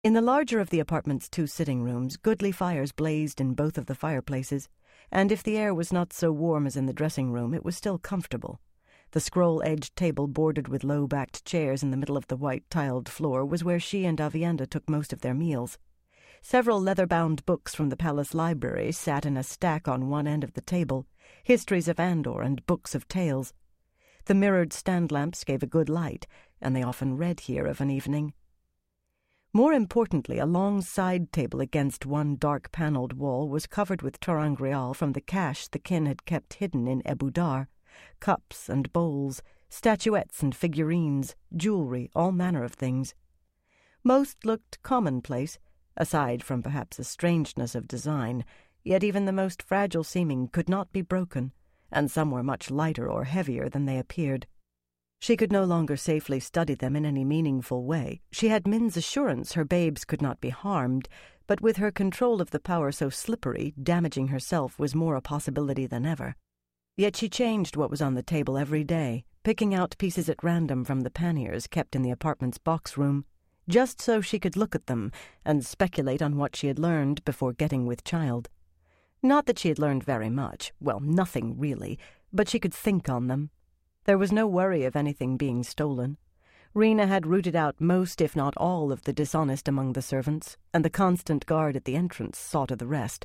In the larger of the apartment's 2 sitting rooms, goodly fires blazed in both of the fireplaces, and if the air was not so warm as in the dressing room, it was still comfortable. The scroll-edged table bordered with low-backed chairs in the middle of the white tiled floor was where she and Aviendha took most of their meals. Several leather-bound books from the palace library sat in a stack on one end of the table, histories of Andor and books of tales. The mirrored stand lamps gave a good light, and they often read here of an evening. More importantly, a long side table against one dark-panelled wall was covered with ter'angreal from the cache the kin had kept hidden in Ebou Dar. Cups and bowls, statuettes and figurines, jewelry, all manner of things. Most looked commonplace, aside from perhaps a strangeness of design, yet even the most fragile-seeming could not be broken, and some were much lighter or heavier than they appeared. She could no longer safely study them in any meaningful way. She had Min's assurance her babes could not be harmed, but with her control of the power so slippery, damaging herself was more a possibility than ever. Yet she changed what was on the table every day, picking out pieces at random from the panniers kept in the apartment's box room, just so she could look at them and speculate on what she had learned before getting with child. Not that she had learned very much, well, nothing really, but she could think on them. There was no worry of anything being stolen. Rena had rooted out most, if not all, of the dishonest among the servants, and the constant guard at the entrance saw to the rest.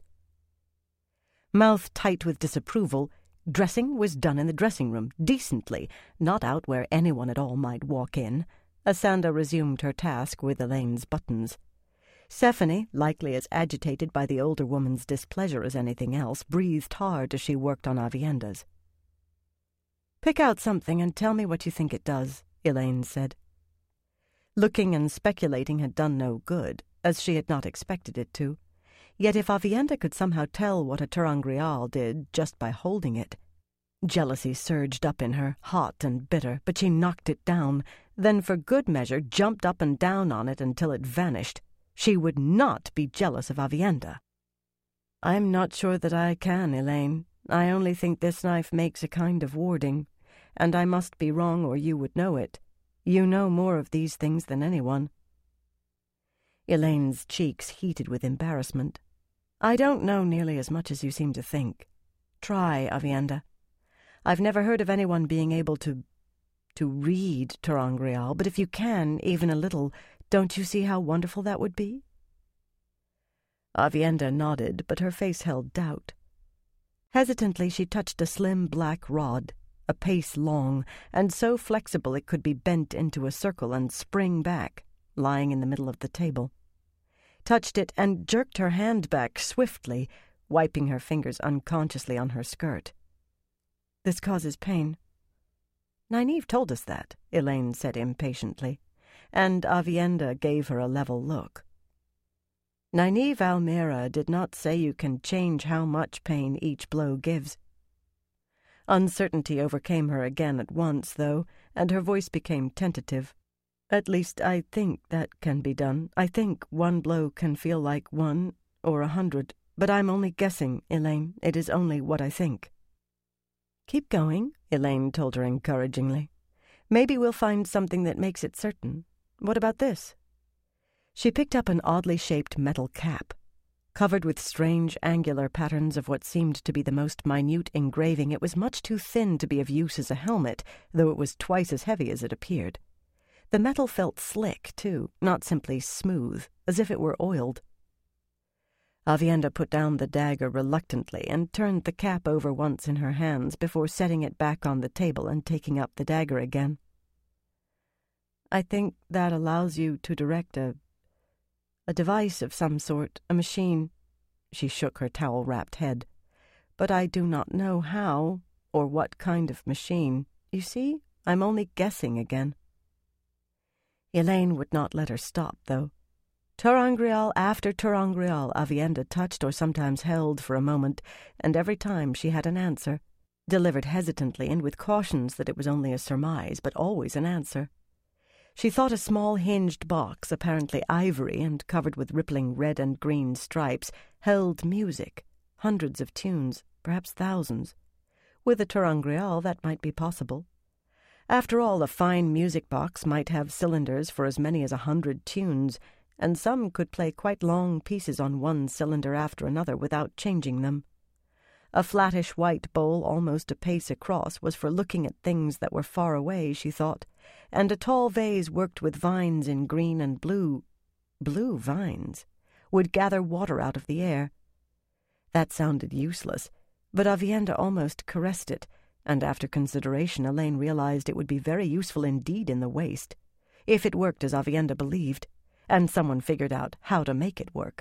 Mouth tight with disapproval, dressing was done in the dressing room, decently, not out where anyone at all might walk in. Asanda resumed her task with Elaine's buttons. Sephanie, likely as agitated by the older woman's displeasure as anything else, breathed hard as she worked on Aviendha's. "Pick out something and tell me what you think it does," Elaine said. Looking and speculating had done no good, as she had not expected it to. Yet if Aviendha could somehow tell what a ter'angreal did just by holding it. Jealousy surged up in her, hot and bitter, but she knocked it down, then for good measure jumped up and down on it until it vanished. She would not be jealous of Aviendha. "I'm not sure that I can, Elaine. I only think this knife makes a kind of warding, and I must be wrong or you would know it. You know more of these things than anyone." Elaine's cheeks heated with embarrassment. "I don't know nearly as much as you seem to think. Try, Aviendha. I've never heard of anyone being able to read ter'angreal, but if you can, even a little, don't you see how wonderful that would be?" Aviendha nodded, but her face held doubt. Hesitantly she touched a slim black rod, a pace long, and so flexible it could be bent into a circle and spring back, lying in the middle of the table. Touched it and jerked her hand back swiftly, wiping her fingers unconsciously on her skirt. "This causes pain." "Nynaeve told us that," Elaine said impatiently, and Aviendha gave her a level look. "Nynaeve Almira did not say you can change how much pain each blow gives." Uncertainty overcame her again at once, though, and her voice became tentative. "At least I think that can be done. I think one blow can feel like 1 or 100, but I'm only guessing, Elaine. It is only what I think." "Keep going," Elaine told her encouragingly. "Maybe we'll find something that makes it certain. What about this?" She picked up an oddly shaped metal cap. Covered with strange angular patterns of what seemed to be the most minute engraving, it was much too thin to be of use as a helmet, though it was twice as heavy as it appeared. The metal felt slick, too, not simply smooth, as if it were oiled. Aviendha put down the dagger reluctantly and turned the cap over once in her hands before setting it back on the table and taking up the dagger again. "I think that allows you to direct a device of some sort, a machine." She shook her towel-wrapped head. "But I do not know how, or what kind of machine. You see, I'm only guessing again." Elaine would not let her stop, though. Ter'angreal after ter'angreal Aviendha touched or sometimes held for a moment, and every time she had an answer, delivered hesitantly and with cautions that it was only a surmise, but always an answer. She thought a small hinged box, apparently ivory and covered with rippling red and green stripes, held music, hundreds of tunes, perhaps thousands. With a ter'angreal that might be possible. After all, a fine music box might have cylinders for as many as 100 tunes, and some could play quite long pieces on one cylinder after another without changing them. A flattish white bowl almost a pace across was for looking at things that were far away, she thought, and a tall vase worked with vines in green and blue vines, would gather water out of the air. That sounded useless, but Aviendha almost caressed it, and after consideration Elaine realized it would be very useful indeed in the waste, if it worked as Aviendha believed, and someone figured out how to make it work.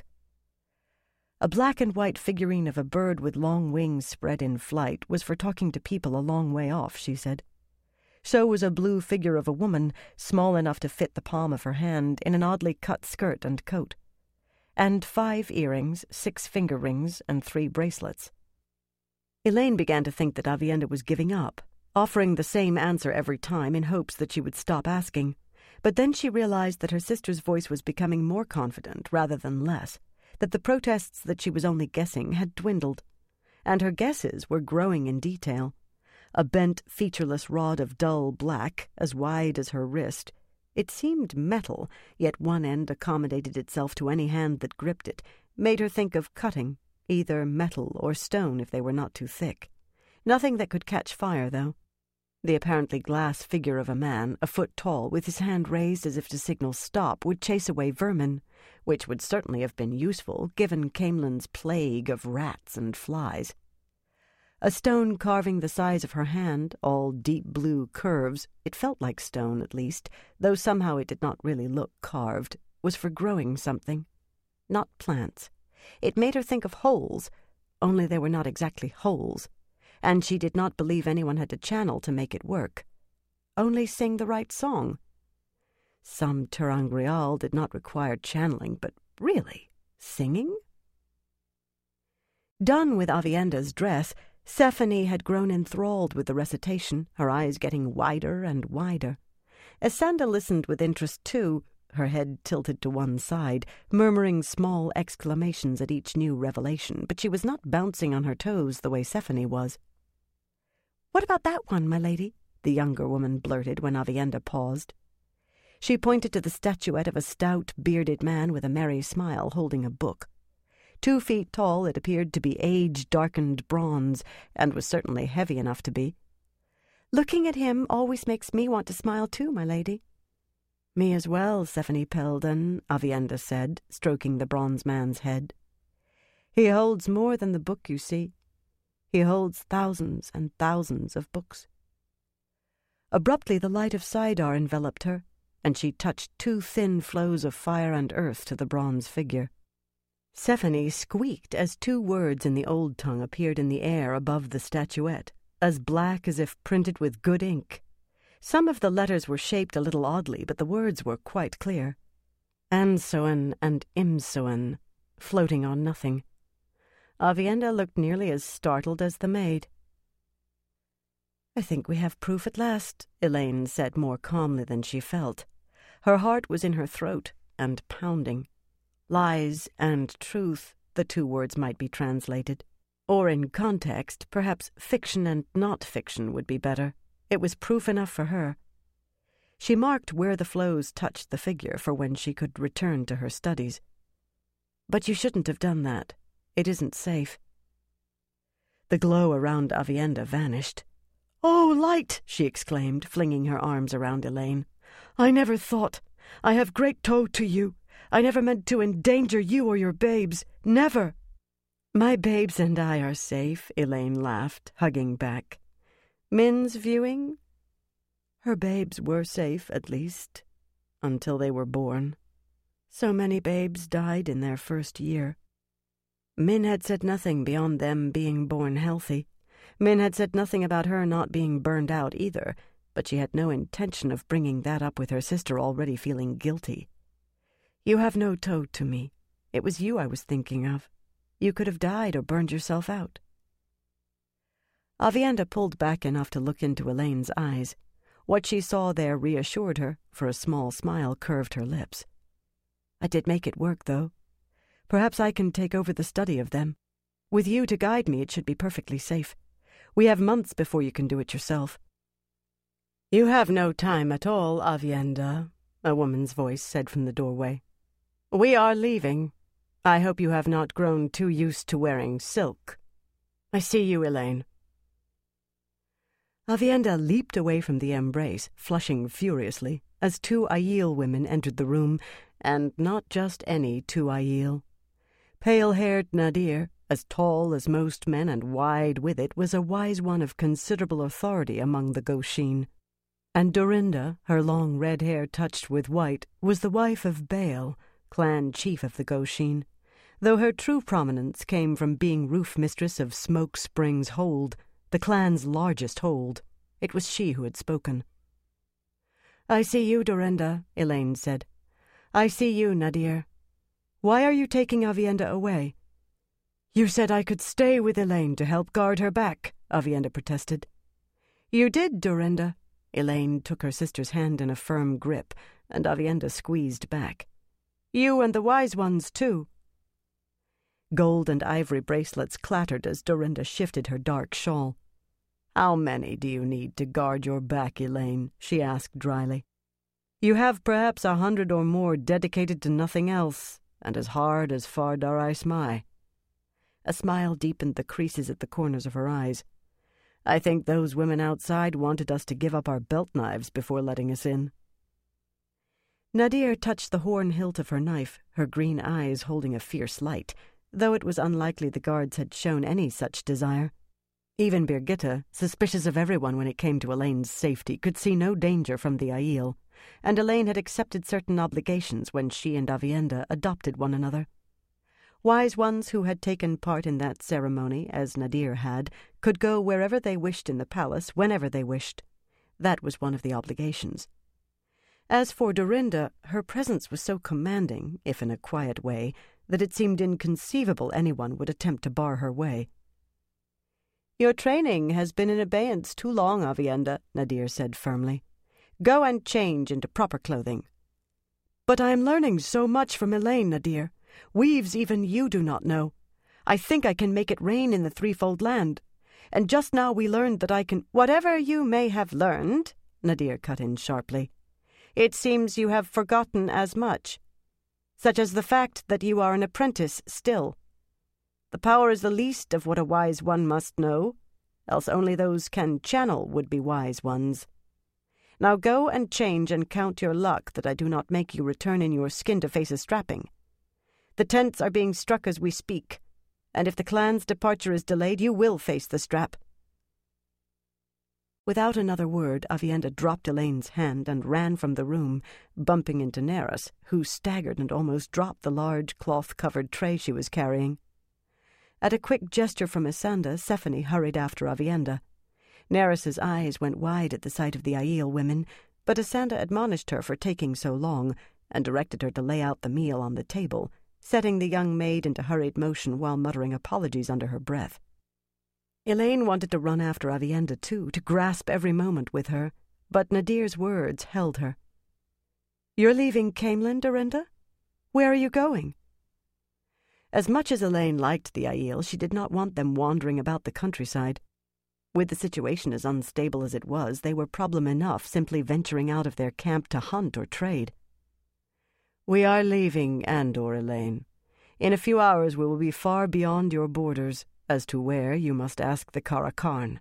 A black and white figurine of a bird with long wings spread in flight was for talking to people a long way off, she said. So was a blue figure of a woman, small enough to fit the palm of her hand, in an oddly cut skirt and coat. And 5 earrings, 6 finger rings, and 3 bracelets. Elaine began to think that Aviendha was giving up, offering the same answer every time in hopes that she would stop asking. But then she realized that her sister's voice was becoming more confident rather than less, that the protests that she was only guessing had dwindled, and her guesses were growing in detail. A bent, featureless rod of dull black, as wide as her wrist. It seemed metal, yet one end accommodated itself to any hand that gripped it, made her think of cutting, either metal or stone if they were not too thick. Nothing that could catch fire, though. The apparently glass figure of a man, a foot tall, with his hand raised as if to signal stop, would chase away vermin, which would certainly have been useful, given Caemlyn's plague of rats and flies. A stone carving the size of her hand, all deep blue curves, it felt like stone at least, though somehow it did not really look carved, was for growing something. Not plants. It made her think of holes, only they were not exactly holes, and she did not believe anyone had to channel to make it work. Only sing the right song. Some ter'angreal did not require channeling, but really, singing? Done with Aviendha's dress, Sephanie had grown enthralled with the recitation, her eyes getting wider and wider. Esanda listened with interest too, her head tilted to one side, murmuring small exclamations at each new revelation, but she was not bouncing on her toes the way Sephanie was. "What about that one, my lady?" the younger woman blurted when Aviendha paused. She pointed to the statuette of a stout, bearded man with a merry smile holding a book. 2 feet tall, it appeared to be age-darkened bronze, and was certainly heavy enough to be. "Looking at him always makes me want to smile too, my lady." "Me as well, Sephanie Peldon," Aviendha said, stroking the bronze man's head. "He holds more than the book, you see. He holds thousands and thousands of books." Abruptly the light of Saidar enveloped her, and she touched 2 thin flows of fire and earth to the bronze figure. Sephanie squeaked as 2 words in the old tongue appeared in the air above the statuette, as black as if printed with good ink. Some of the letters were shaped a little oddly, but the words were quite clear. Ansoan and Imsoan, floating on nothing. Aviendha looked nearly as startled as the maid. "I think we have proof at last," Elaine said more calmly than she felt. Her heart was in her throat and pounding. Lies and truth, the 2 words might be translated. Or in context, perhaps fiction and not fiction would be better. It was proof enough for her. She marked where the flows touched the figure for when she could return to her studies. "But you shouldn't have done that. It isn't safe." The glow around Aviendha vanished. "Oh, light!" she exclaimed, flinging her arms around Elaine. "I never thought. I have great tow to you. I never meant to endanger you or your babes. Never." "My babes and I are safe," Elaine laughed, hugging back. "Min's viewing?" "Her babes were safe, at least, until they were born. So many babes died in their first year. Min had said nothing beyond them being born healthy. Min had said nothing about her not being burned out either, but she had no intention of bringing that up with her sister already feeling guilty. You have no tow to me. It was you I was thinking of. You could have died or burned yourself out." Aviendha pulled back enough to look into Elaine's eyes. What she saw there reassured her, for a small smile curved her lips. "I did make it work, though. Perhaps I can take over the study of them. With you to guide me, it should be perfectly safe. We have months before you can do it yourself." "You have no time at all, Aviendha," a woman's voice said from the doorway. "We are leaving. I hope you have not grown too used to wearing silk. I see you, Elaine." Aviendha leaped away from the embrace, flushing furiously, as two Aiel women entered the room, and not just any two Aiel. Pale-haired Nadir, as tall as most men and wide with it, was a wise one of considerable authority among the Goshin. And Dorinda, her long red hair touched with white, was the wife of Bael, clan chief of the Goshin, though her true prominence came from being roof mistress of Smoke Springs Hold, the clan's largest hold. It was she who had spoken. "I see you, Dorinda," Elaine said. "I see you, Nadir. Why are you taking Aviendha away?" "You said I could stay with Elaine to help guard her back," Aviendha protested. "You did, Dorinda." Elaine took her sister's hand in a firm grip, and Aviendha squeezed back. "You and the wise ones, too." Gold and ivory bracelets clattered as Dorinda shifted her dark shawl. "How many do you need to guard your back, Elaine?" she asked dryly. "You have perhaps 100 or more dedicated to nothing else, and as hard as Fardar Ismai." A smile deepened the creases at the corners of her eyes. "I think those women outside wanted us to give up our belt knives before letting us in." Nadir touched the horn hilt of her knife, her green eyes holding a fierce light, though it was unlikely the guards had shown any such desire. Even Birgitta, suspicious of everyone when it came to Elaine's safety, could see no danger from the Aiel, and Elaine had accepted certain obligations when she and Aviendha adopted one another. Wise ones who had taken part in that ceremony, as Nadir had, could go wherever they wished in the palace, whenever they wished. That was one of the obligations. As for Dorinda, her presence was so commanding, if in a quiet way, that it seemed inconceivable anyone would attempt to bar her way. "Your training has been in abeyance too long, Aviendha," Nadir said firmly. "Go and change into proper clothing." "But I am learning so much from Elaine, Nadir. Weaves even you do not know. I think I can make it rain in the Threefold Land. And just now we learned that I can—" "Whatever you may have learned," Nadir cut in sharply, "it seems you have forgotten as much, such as the fact that you are an apprentice still. The power is the least of what a wise one must know, else only those can channel would be wise ones. Now go and change and count your luck that I do not make you return in your skin to face a strapping. The tents are being struck as we speak, and if the clan's departure is delayed, you will face the strap." Without another word, Aviendha dropped Elaine's hand and ran from the room, bumping into Neris, who staggered and almost dropped the large cloth-covered tray she was carrying. At a quick gesture from Isanda, Sephine hurried after Aviendha. Neris's eyes went wide at the sight of the Aiel women, but Isanda admonished her for taking so long, and directed her to lay out the meal on the table, setting the young maid into hurried motion while muttering apologies under her breath. Elaine wanted to run after Aviendha too, to grasp every moment with her, but Nadir's words held her. "You're leaving Caemlyn, Dorinda? Where are you going?" As much as Elaine liked the Aiel, she did not want them wandering about the countryside. With the situation as unstable as it was, they were problem enough simply venturing out of their camp to hunt or trade. "We are leaving Andor, Elaine. In a few hours we will be far beyond your borders. As to where, you must ask the Karakarn."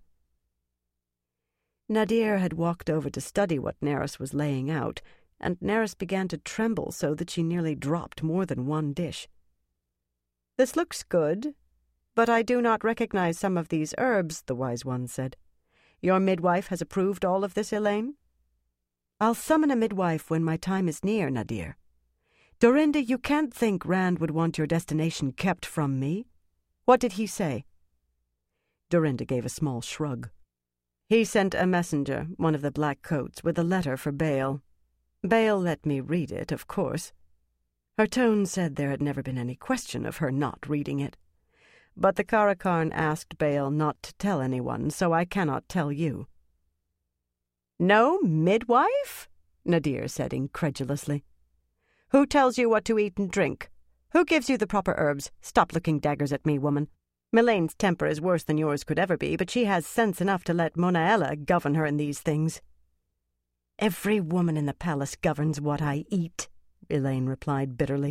Nadir had walked over to study what Neris was laying out, and Neris began to tremble so that she nearly dropped more than one dish. "This looks good, but I do not recognize some of these herbs," the wise one said. "Your midwife has approved all of this, Elaine?" "I'll summon a midwife when my time is near, Nadir. Dorinda, you can't think Rand would want your destination kept from me. What did he say?" Dorinda gave a small shrug. "He sent a messenger, one of the black coats, with a letter for Bael. Bael let me read it, of course." Her tone said there had never been any question of her not reading it. "But the Karakarn asked Bael not to tell anyone, so I cannot tell you." "No midwife?" Nadir said incredulously. "Who tells you what to eat and drink? Who gives you the proper herbs? Stop looking daggers at me, woman. Melane's temper is worse than yours could ever be, but she has sense enough to let Monaella govern her in these things." "Every woman in the palace governs what I eat," Elaine replied bitterly.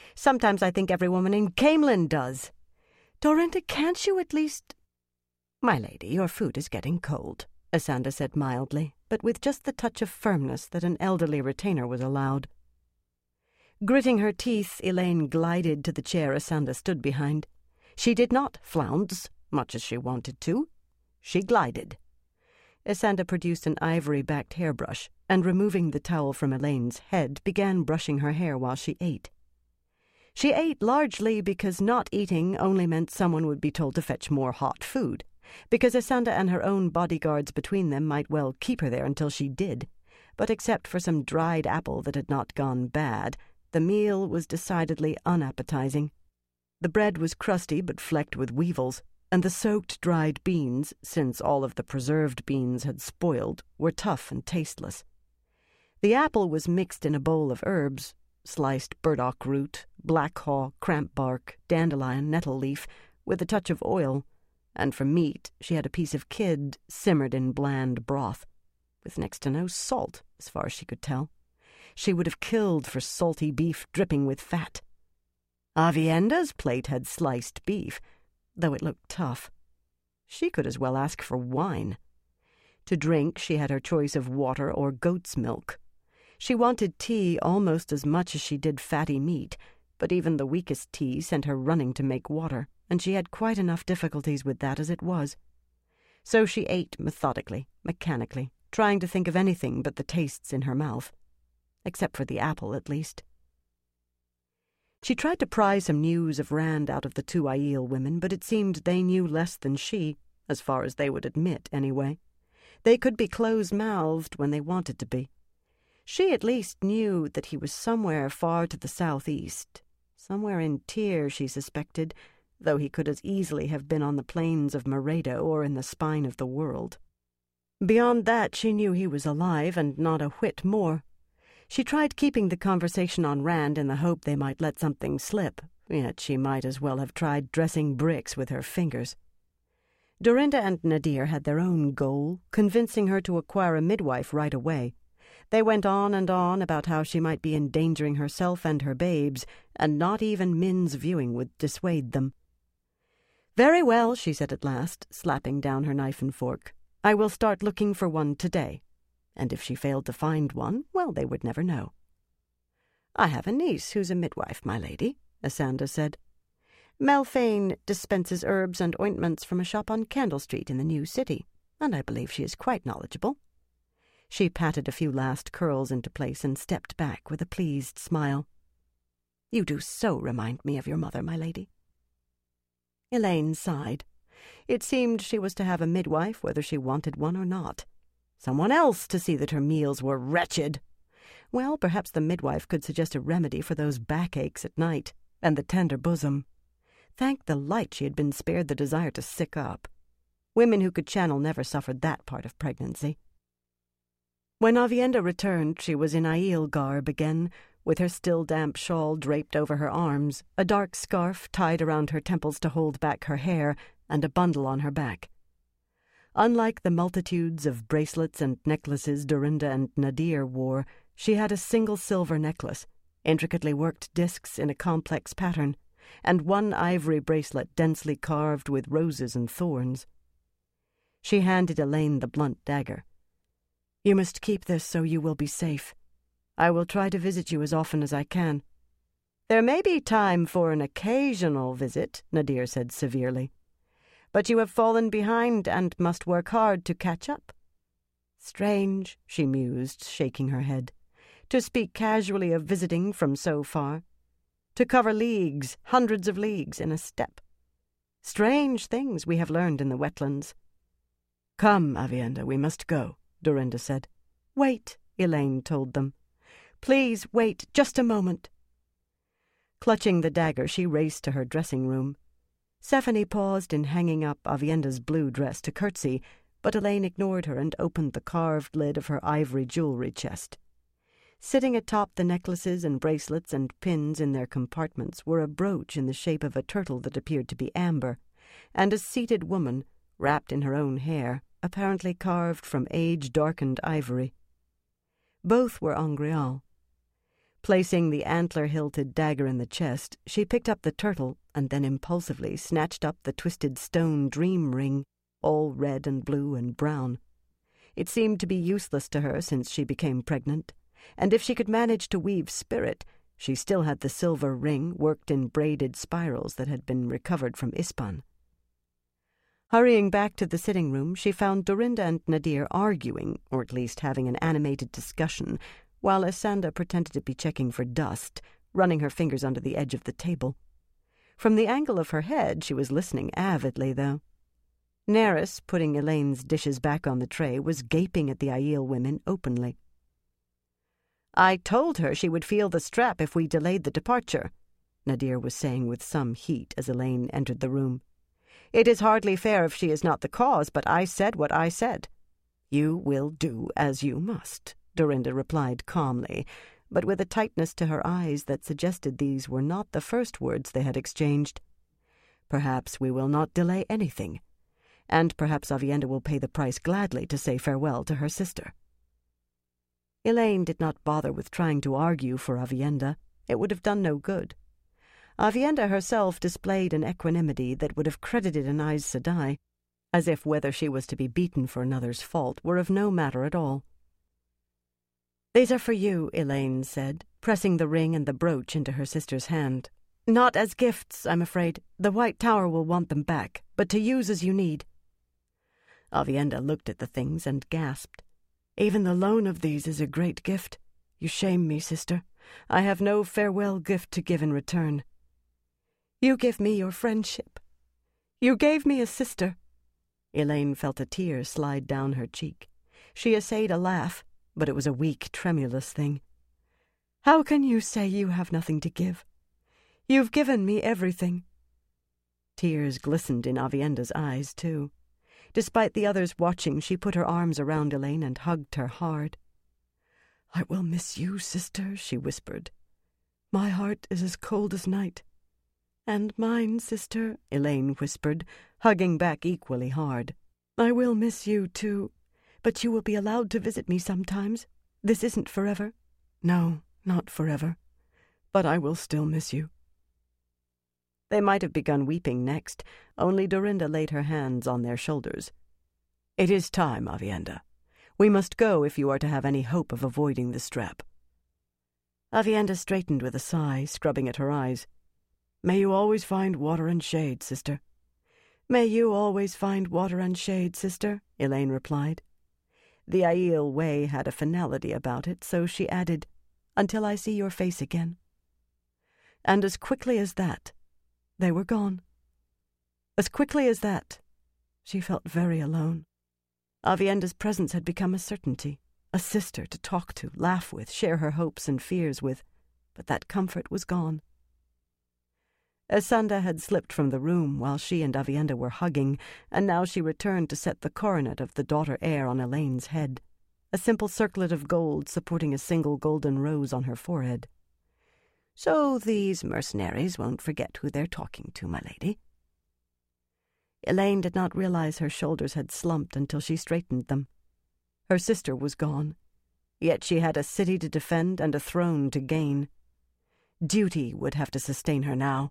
Sometimes I think every woman in Camelin does. Dorinda, can't you at least—" "My lady, your food is getting cold," Asanda said mildly, but with just the touch of firmness that an elderly retainer was allowed. Gritting her teeth, Elaine glided to the chair Asanda stood behind. She did not flounce, much as she wanted to. She glided. Asanda produced an ivory-backed hairbrush, and removing the towel from Elaine's head, began brushing her hair while she ate. She ate largely because not eating only meant someone would be told to fetch more hot food, because Asanda and her own bodyguards between them might well keep her there until she did, but except for some dried apple that had not gone bad, the meal was decidedly unappetizing. The bread was crusty but flecked with weevils, and the soaked dried beans, since all of the preserved beans had spoiled, were tough and tasteless. The apple was mixed in a bowl of herbs, sliced burdock root, black haw, cramp bark, dandelion, nettle leaf, with a touch of oil, and for meat she had a piece of kid simmered in bland broth, with next to no salt, as far as she could tell. She would have killed for salty beef dripping with fat. Avienda's plate had sliced beef, though it looked tough. She could as well ask for wine. To drink, she had her choice of water or goat's milk. She wanted tea almost as much as she did fatty meat, but even the weakest tea sent her running to make water, and she had quite enough difficulties with that as it was. So she ate methodically, mechanically, trying to think of anything but the tastes in her mouth. Except for the apple, at least. She tried to pry some news of Rand out of the two Aiel women, but it seemed they knew less than she, as far as they would admit, anyway. They could be close-mouthed when they wanted to be. She at least knew that he was somewhere far to the southeast, somewhere in Tyr, she suspected, though he could as easily have been on the plains of Maredo or in the spine of the world. Beyond that, she knew he was alive, and not a whit more. She tried keeping the conversation on Rand in the hope they might let something slip, yet she might as well have tried dressing bricks with her fingers. Dorinda and Nadir had their own goal, convincing her to acquire a midwife right away. They went on and on about how she might be endangering herself and her babes, and not even Min's viewing would dissuade them. "Very well," she said at last, slapping down her knife and fork. "I will start looking for one today. And if she failed to find one, well, they would never know." "I have a niece who's a midwife, my lady," Asanda said. "Melfane dispenses herbs and ointments from a shop on Candle Street in the New City, and I believe she is quite knowledgeable." She patted a few last curls into place and stepped back with a pleased smile. "You do so remind me of your mother, my lady." Elaine sighed. It seemed she was to have a midwife whether she wanted one or not. Someone else to see that her meals were wretched. Well, perhaps the midwife could suggest a remedy for those backaches at night, and the tender bosom. Thank the light she had been spared the desire to sick up. Women who could channel never suffered that part of pregnancy. When Avienda returned, she was in Aiel garb again, with her still damp shawl draped over her arms, a dark scarf tied around her temples to hold back her hair, and a bundle on her back. Unlike the multitudes of bracelets and necklaces Dorinda and Nadir wore, she had a single silver necklace, intricately worked discs in a complex pattern, and one ivory bracelet densely carved with roses and thorns. She handed Elaine the blunt dagger. "You must keep this so you will be safe. I will try to visit you as often as I can." "There may be time for an occasional visit," Nadir said severely. "But you have fallen behind and must work hard to catch up." "Strange," she mused, shaking her head, "to speak casually of visiting from so far. To cover leagues, hundreds of leagues, in a step. Strange things we have learned in the wetlands." "Come, Avienda, we must go," Dorinda said. "Wait," Elaine told them. "Please wait just a moment." Clutching the dagger, she raced to her dressing room. Stephanie paused in hanging up Avienda's blue dress to curtsy, but Elaine ignored her and opened the carved lid of her ivory jewelry chest. Sitting atop the necklaces and bracelets and pins in their compartments were a brooch in the shape of a turtle that appeared to be amber, and a seated woman, wrapped in her own hair, apparently carved from age-darkened ivory. Both were Angreal. Placing the antler-hilted dagger in the chest, she picked up the turtle and then impulsively snatched up the twisted stone dream ring, all red and blue and brown. It seemed to be useless to her since she became pregnant, and if she could manage to weave spirit, she still had the silver ring worked in braided spirals that had been recovered from Ispan. Hurrying back to the sitting room, she found Dorinda and Nadir arguing, or at least having an animated discussion, while Esanda pretended to be checking for dust, running her fingers under the edge of the table. From the angle of her head, she was listening avidly, though. Neris, putting Elaine's dishes back on the tray, was gaping at the Aiel women openly. "I told her she would feel the strap if we delayed the departure," Nadir was saying with some heat as Elaine entered the room. "It is hardly fair if she is not the cause, but I said what I said." "You will do as you must," Dorinda replied calmly, but with a tightness to her eyes that suggested these were not the first words they had exchanged. "Perhaps we will not delay anything, and perhaps Aviendha will pay the price gladly to say farewell to her sister." Elaine did not bother with trying to argue for Aviendha. It would have done no good. Aviendha herself displayed an equanimity that would have credited an Aes Sedai, as if whether she was to be beaten for another's fault were of no matter at all. "These are for you," Elaine said, pressing the ring and the brooch into her sister's hand. "Not as gifts, I'm afraid. The White Tower will want them back, but to use as you need." Aviendha looked at the things and gasped. "Even the loan of these is a great gift. You shame me, sister. I have no farewell gift to give in return." "You give me your friendship. You gave me a sister." Elaine felt a tear slide down her cheek. She essayed a laugh, but it was a weak, tremulous thing. "How can you say you have nothing to give? You've given me everything." Tears glistened in Aviendha's eyes, too. Despite the others watching, she put her arms around Elaine and hugged her hard. "I will miss you, sister," she whispered. "My heart is as cold as night." "And mine, sister," Elaine whispered, hugging back equally hard. "I will miss you, too, but you will be allowed to visit me sometimes. This isn't forever." "No, not forever, but I will still miss you." They might have begun weeping next, only Dorinda laid her hands on their shoulders. "It is time, Aviendha. We must go if you are to have any hope of avoiding the strap." Aviendha straightened with a sigh, scrubbing at her eyes. "May you always find water and shade, sister." "May you always find water and shade, sister," Elaine replied. The Aiel way had a finality about it, so she added, "Until I see your face again." And as quickly as that, they were gone. As quickly as that, she felt very alone. Aviendha's presence had become a certainty, a sister to talk to, laugh with, share her hopes and fears with, but that comfort was gone. Esanda had slipped from the room while she and Aviendha were hugging, and now she returned to set the coronet of the daughter heir on Elaine's head, a simple circlet of gold supporting a single golden rose on her forehead. "So these mercenaries won't forget who they're talking to, my lady." Elaine did not realize her shoulders had slumped until she straightened them. Her sister was gone, yet she had a city to defend and a throne to gain. Duty would have to sustain her now.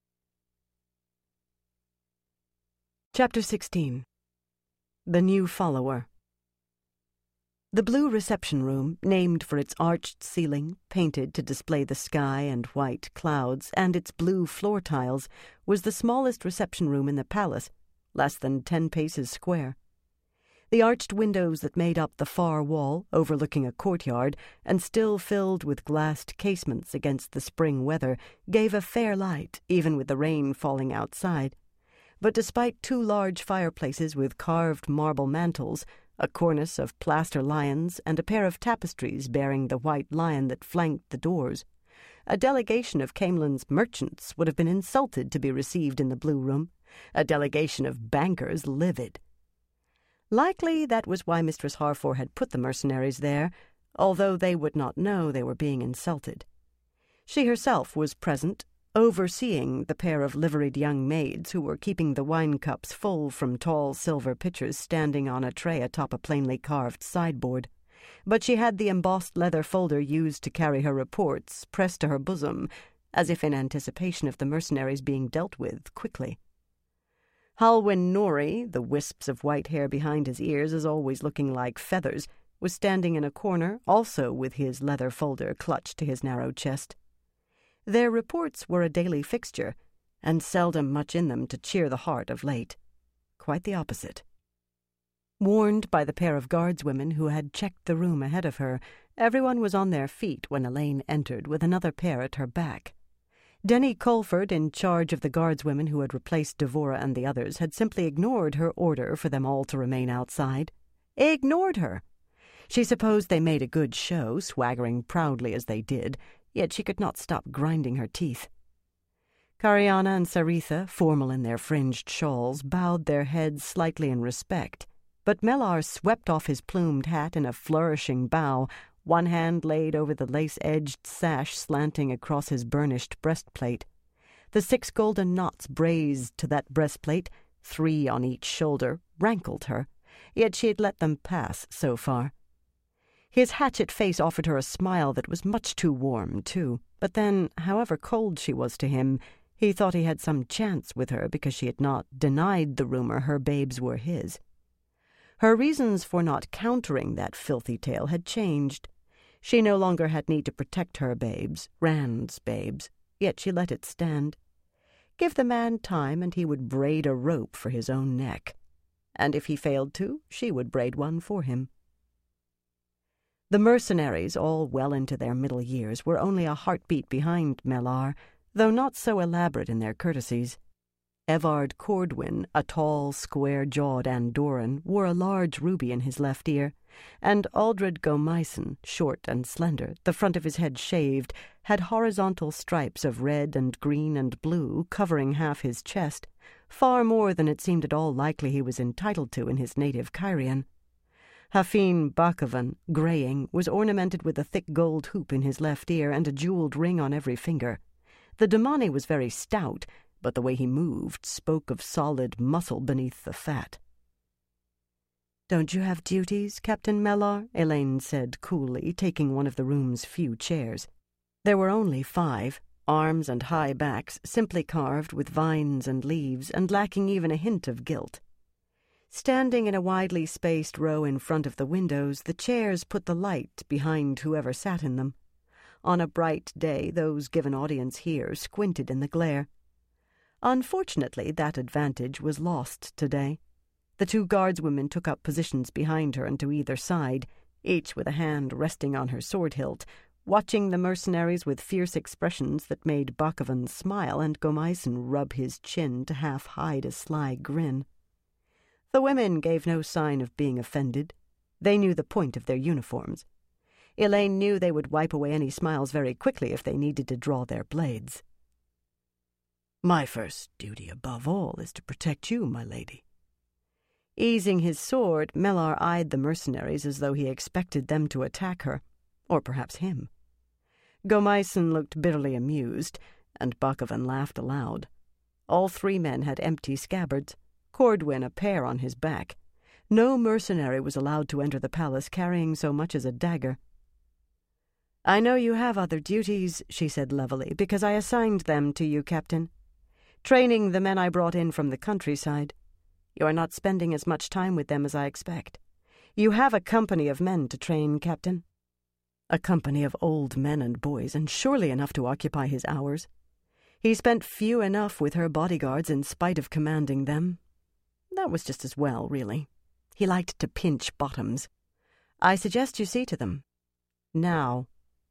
Chapter 16. The New Follower. The blue reception room, named for its arched ceiling, painted to display the sky and white clouds, and its blue floor tiles, was the smallest reception room in the palace, less than 10 paces square. The arched windows that made up the far wall, overlooking a courtyard, and still filled with glassed casements against the spring weather, gave a fair light, even with the rain falling outside. But despite 2 large fireplaces with carved marble mantels, a cornice of plaster lions, and a pair of tapestries bearing the white lion that flanked the doors, a delegation of Caemlyn's merchants would have been insulted to be received in the blue room, a delegation of bankers livid. Likely that was why Mistress Harfor had put the mercenaries there, although they would not know they were being insulted. She herself was present, overseeing the pair of liveried young maids who were keeping the wine cups full from tall silver pitchers standing on a tray atop a plainly carved sideboard, but she had the embossed leather folder used to carry her reports pressed to her bosom, as if in anticipation of the mercenaries being dealt with quickly. Halwyn Nori, the wisps of white hair behind his ears as always looking like feathers, was standing in a corner, also with his leather folder clutched to his narrow chest. Their reports were a daily fixture, and seldom much in them to cheer the heart of late. Quite the opposite. Warned by the pair of guardswomen who had checked the room ahead of her, everyone was on their feet when Elaine entered with another pair at her back. Denny Colford, in charge of the guardswomen who had replaced Devora and the others, had simply ignored her order for them all to remain outside. Ignored her! She supposed they made a good show, swaggering proudly as they did, yet she could not stop grinding her teeth. Kariana and Saritha, formal in their fringed shawls, bowed their heads slightly in respect, but Mellar swept off his plumed hat in a flourishing bow, one hand laid over the lace-edged sash slanting across his burnished breastplate. The 6 golden knots brazed to that breastplate, 3 on each shoulder, rankled her, yet she had let them pass so far. His hatchet face offered her a smile that was much too warm, too, but then, however cold she was to him, he thought he had some chance with her because she had not denied the rumor her babes were his. Her reasons for not countering that filthy tale had changed. She no longer had need to protect her babes, Rand's babes, yet she let it stand. Give the man time and he would braid a rope for his own neck. And if he failed to, she would braid one for him. The mercenaries, all well into their middle years, were only a heartbeat behind Mellar, though not so elaborate in their courtesies. Evard Cordwin, a tall, square-jawed Andoran, wore a large ruby in his left ear, and Aldred Gomyson, short and slender, the front of his head shaved, had horizontal stripes of red and green and blue covering half his chest, far more than it seemed at all likely he was entitled to in his native Cairhien. Hafin Bakavan, greying, was ornamented with a thick gold hoop in his left ear and a jewelled ring on every finger. The Damani was very stout, but the way he moved spoke of solid muscle beneath the fat. "Don't you have duties, Captain Mellar?" Elaine said coolly, taking one of the room's few chairs. There were only 5, arms and high backs, simply carved with vines and leaves, and lacking even a hint of gilt. Standing in a widely spaced row in front of the windows, the chairs put the light behind whoever sat in them. On a bright day, those given audience here squinted in the glare. Unfortunately, that advantage was lost today. The 2 guardswomen took up positions behind her and to either side, each with a hand resting on her sword hilt, watching the mercenaries with fierce expressions that made Bakavan smile and Gomyson rub his chin to half hide a sly grin. The women gave no sign of being offended. They knew the point of their uniforms. Elaine knew they would wipe away any smiles very quickly if they needed to draw their blades. "My first duty above all is to protect you, my lady." Easing his sword, Mellar eyed the mercenaries as though he expected them to attack her, or perhaps him. Gomyson looked bitterly amused, and Bakavan laughed aloud. All 3 men had empty scabbards, Cordwin a pair on his back. No mercenary was allowed to enter the palace carrying so much as a dagger. "I know you have other duties," she said levelly, "because I assigned them to you, Captain. Training the men I brought in from the countryside. You are not spending as much time with them as I expect. You have a company of men to train, Captain." A company of old men and boys, and surely enough to occupy his hours. He spent few enough with her bodyguards in spite of commanding them. That was just as well, really. He liked to pinch bottoms. "I suggest you see to them. Now."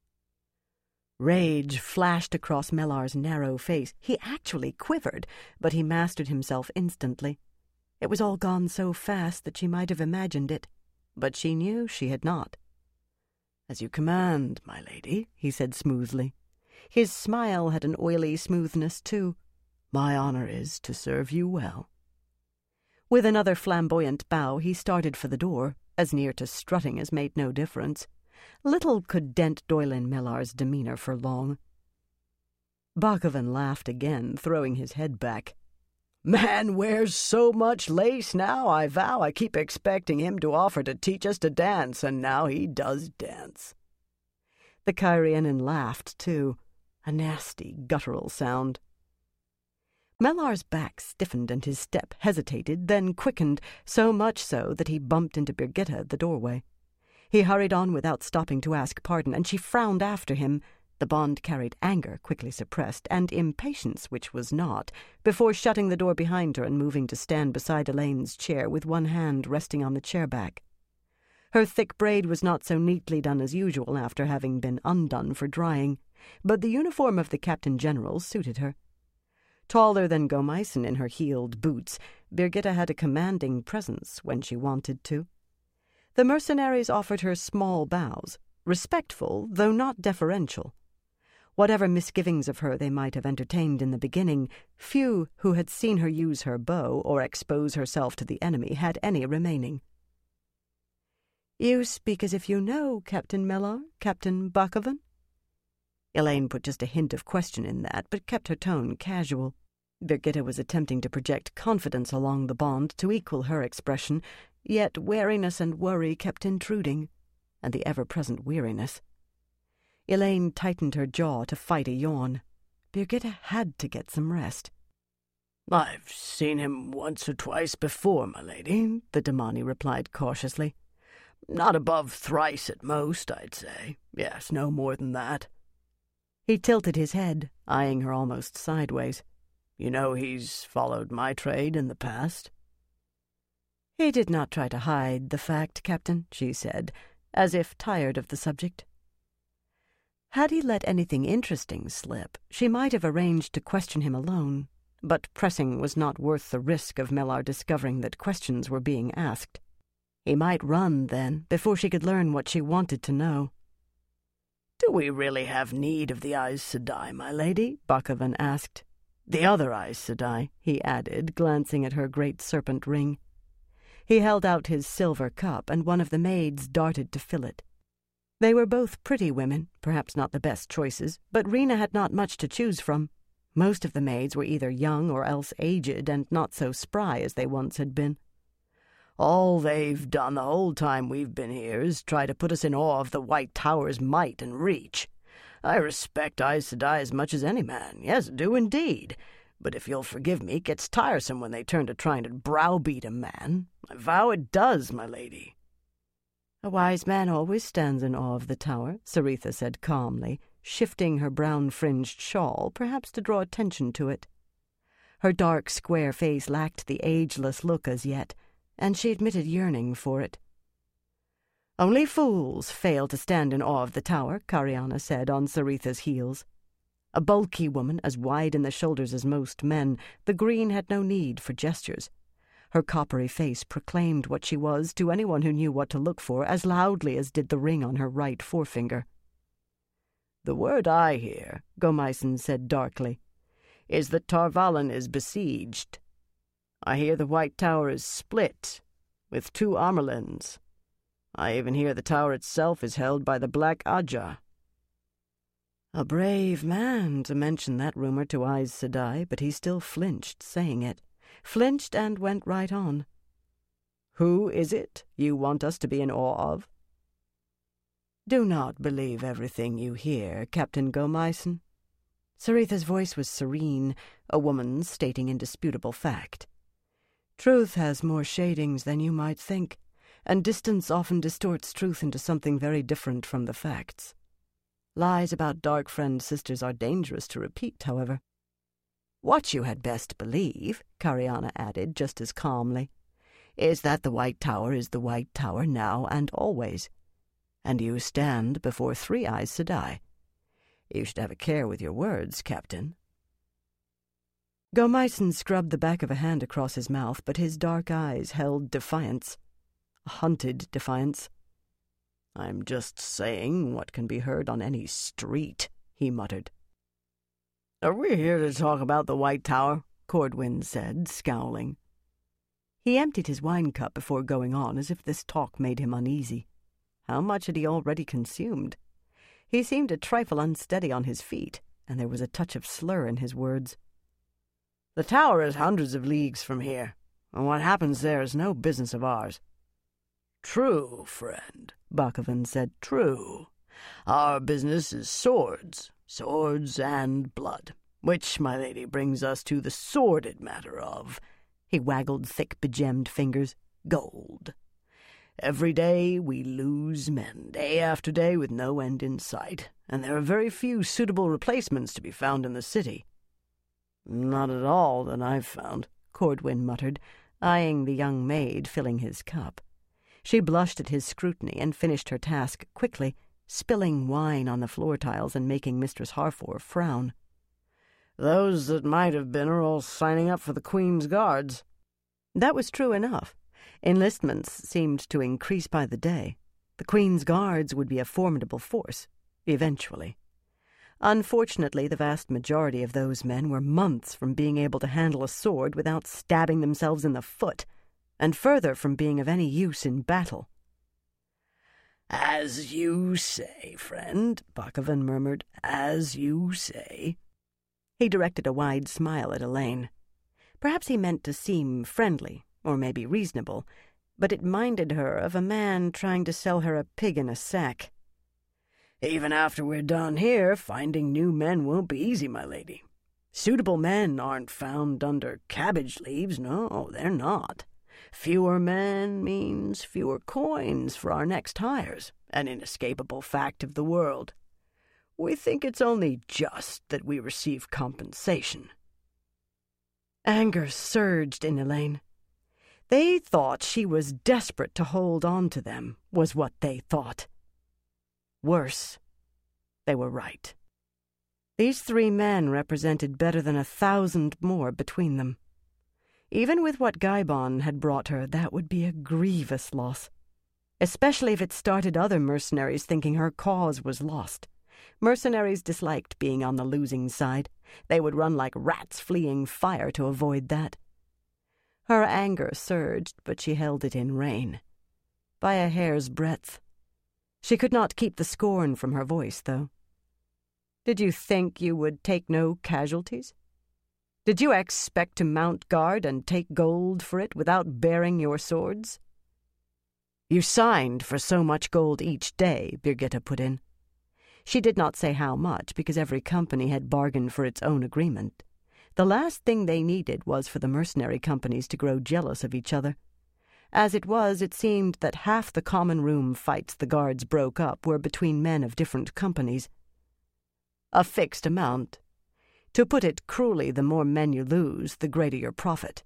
Rage flashed across Mellar's narrow face. He actually quivered, but he mastered himself instantly. It was all gone so fast that she might have imagined it, but she knew she had not. "As you command, my lady," he said smoothly. His smile had an oily smoothness, too. "My honor is to serve you well." With another flamboyant bow, he started for the door, as near to strutting as made no difference. Little could dent Doylin Mellar's demeanor for long. Bakavan laughed again, throwing his head back. Man wears so much lace now, I vow I keep expecting him to offer to teach us to dance, and now he does dance." The Cairhienin laughed, too, a nasty, guttural sound. Mellar's back stiffened and his step hesitated, then quickened, so much so that he bumped into Birgitta at the doorway. He hurried on without stopping to ask pardon, and she frowned after him. The bond carried anger, quickly suppressed, and impatience, which was not, before shutting the door behind her and moving to stand beside Elaine's chair with one hand resting on the chair back. Her thick braid was not so neatly done as usual after having been undone for drying, but the uniform of the Captain General suited her. Taller than Gomycin in her heeled boots, Birgitta had a commanding presence when she wanted to. The mercenaries offered her small bows, respectful, though not deferential. Whatever misgivings of her they might have entertained in the beginning, few who had seen her use her bow or expose herself to the enemy had any remaining. "You speak as if you know, Captain Mellar, Captain Bakovan?" Elaine put just a hint of question in that, but kept her tone casual. Birgitta was attempting to project confidence along the bond to equal her expression, yet wariness and worry kept intruding, and the ever-present weariness. Elaine tightened her jaw to fight a yawn. Birgitta had to get some rest. "I've seen him once or twice before, my lady," the Damani replied cautiously. "Not above thrice at most, I'd say. Yes, no more than that." He tilted his head, eyeing her almost sideways. "You know he's followed my trade in the past?" "He did not try to hide the fact, Captain," she said, as if tired of the subject. Had he let anything interesting slip, she might have arranged to question him alone, but pressing was not worth the risk of Mellar discovering that questions were being asked. He might run, then, before she could learn what she wanted to know. "Do we really have need of the Aes Sedai, my lady?" Bakovan asked. "The other Aes Sedai," he added, glancing at her great serpent ring. He held out his silver cup, and one of the maids darted to fill it. They were both pretty women, perhaps not the best choices, but Rena had not much to choose from. Most of the maids were either young or else aged, and not so spry as they once had been. "All they've done the whole time we've been here is try to put us in awe of the White Tower's might and reach. I respect Aes Sedai as much as any man, yes, do indeed. But if you'll forgive me, it gets tiresome when they turn to trying to browbeat a man. I vow it does, my lady." "A wise man always stands in awe of the tower," Saritha said calmly, shifting her brown-fringed shawl, perhaps to draw attention to it. Her dark, square face lacked the ageless look as yet, and she admitted yearning for it. "Only fools fail to stand in awe of the tower," Cariana said on Saritha's heels. A bulky woman, as wide in the shoulders as most men, the green had no need for gestures. Her coppery face proclaimed what she was to anyone who knew what to look for as loudly as did the ring on her right forefinger. "The word I hear," Gomycin said darkly, "is that Tar Valon is besieged. I hear the White Tower is split, with 2 Amyrlins. I even hear the tower itself is held by the Black Ajah." A brave man to mention that rumor to Aes Sedai, but he still flinched saying it. Flinched and went right on. "Who is it you want us to be in awe of?" "Do not believe everything you hear, Captain Gomycin." Saritha's voice was serene, a woman stating indisputable fact. "Truth has more shadings than you might think, and distance often distorts truth into something very different from the facts. Lies about dark friend sisters are dangerous to repeat, however. What you had best believe," Cariana added just as calmly, "is that the White Tower is the White Tower now and always. And you stand before 3 Aes Sedai. You should have a care with your words, Captain." Gomycin scrubbed the back of a hand across his mouth, but his dark eyes held defiance. A hunted defiance. "I'm just saying what can be heard on any street," he muttered. "Are we here to talk about the White Tower?" Cordwin said, scowling. He emptied his wine cup before going on, as if this talk made him uneasy. How much had he already consumed? He seemed a trifle unsteady on his feet, and there was a touch of slur in his words. The tower is hundreds of leagues from here, and what happens there is no business of ours." "True, friend," Bakovan said, "true. Our business is swords and blood, which, my lady, brings us to the sordid matter of," he waggled thick begemmed fingers, "gold. Every day we lose men, day after day, with no end in sight, and there are very few suitable replacements to be found in the city." "Not at all that I've found," Cordwin muttered, eyeing the young maid filling his cup. She blushed at his scrutiny and finished her task quickly, spilling wine on the floor tiles and making Mistress Harfor frown. "Those that might have been are all signing up for the Queen's Guards." That was true enough. Enlistments seemed to increase by the day. The Queen's Guards would be a formidable force, eventually. Unfortunately, the vast majority of those men were months from being able to handle a sword without stabbing themselves in the foot, and further from being of any use in battle. "As you say, friend," Bakovan murmured, "as you say." He directed a wide smile at Elaine. Perhaps he meant to seem friendly, or maybe reasonable, but it minded her of a man trying to sell her a pig in a sack. "Even after we're done here, finding new men won't be easy, my lady. Suitable men aren't found under cabbage leaves, no, they're not. Fewer men means fewer coins for our next hires, an inescapable fact of the world. We think it's only just that we receive compensation." Anger surged in Elaine. They thought she was desperate to hold on to them, was what they thought. Worse, they were right. These 3 men represented better than 1,000 more between them. Even with what Gaibon had brought her, that would be a grievous loss, especially if it started other mercenaries thinking her cause was lost. Mercenaries disliked being on the losing side. They would run like rats fleeing fire to avoid that. Her anger surged, but she held it in rein. By a hair's breadth. She could not keep the scorn from her voice, though. "Did you think you would take no casualties? Did you expect to mount guard and take gold for it without bearing your swords?" "You signed for so much gold each day," Birgitta put in. She did not say how much, because every company had bargained for its own agreement. The last thing they needed was for the mercenary companies to grow jealous of each other. As it was, it seemed that half the common room fights the guards broke up were between men of different companies. A fixed amount. To put it cruelly, the more men you lose, the greater your profit.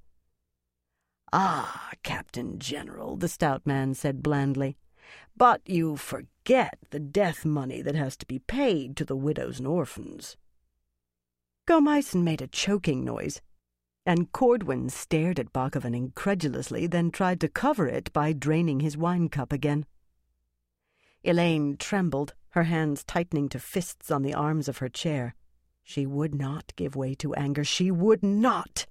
"Ah, Captain General," the stout man said blandly, "but you forget the death money that has to be paid to the widows and orphans." Gomeisen made a choking noise, and Cordwin stared at Bakovan incredulously, then tried to cover it by draining his wine cup again. Elaine trembled, her hands tightening to fists on the arms of her chair. She would not give way to anger. She would not!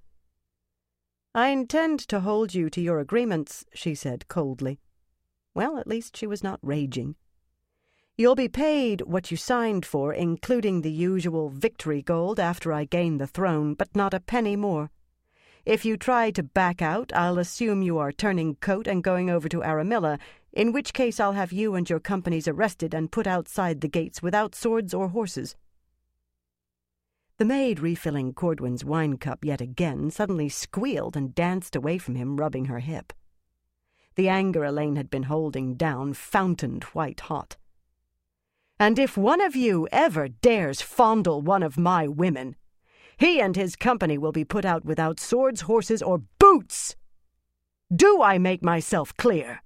"I intend to hold you to your agreements," she said coldly. Well, at least she was not raging. "You'll be paid what you signed for, including the usual victory gold after I gain the throne, but not a penny more. If you try to back out, I'll assume you are turning coat and going over to Aramilla, in which case I'll have you and your companies arrested and put outside the gates without swords or horses." The maid, refilling Cordwin's wine cup yet again, suddenly squealed and danced away from him, rubbing her hip. The anger Elaine had been holding down fountained white-hot. "And if one of you ever dares fondle one of my women, he and his company will be put out without swords, horses, or boots! Do I make myself clear?"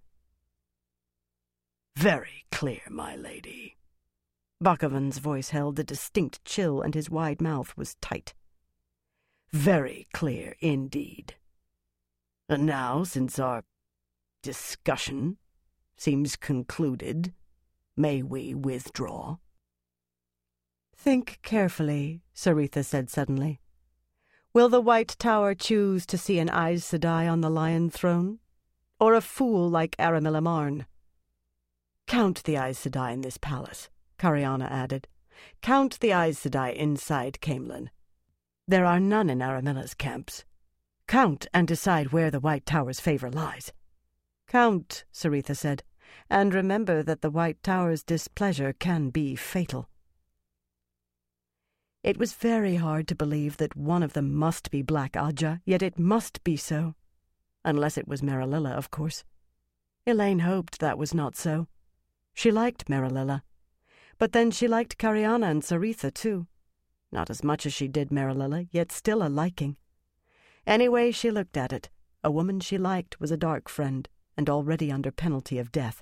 "Very clear, my lady." Bakovan's voice held a distinct chill, and his wide mouth was tight. "Very clear indeed. And now, since our discussion seems concluded, may we withdraw?" "Think carefully," Saritha said suddenly. "Will the White Tower choose to see an Aes Sedai on the Lion Throne? Or a fool like Aramilla Marn?" "Count the Aes Sedai in this palace," Cariana added. "Count the Aes Sedai inside Caemlyn. There are none in Aramilla's camps. Count and decide where the White Tower's favor lies. Count, Saritha said, and remember that the White Tower's displeasure can be fatal. It was very hard to believe that one of them must be Black Ajah, yet it must be so. Unless it was Merililla, of course. Elaine hoped that was not so. She liked Merililla. But then she liked Cariana and Saritha, too. Not as much as she did Merililla, yet still a liking. Anyway she looked at it, a woman she liked was a dark friend, and already under penalty of death.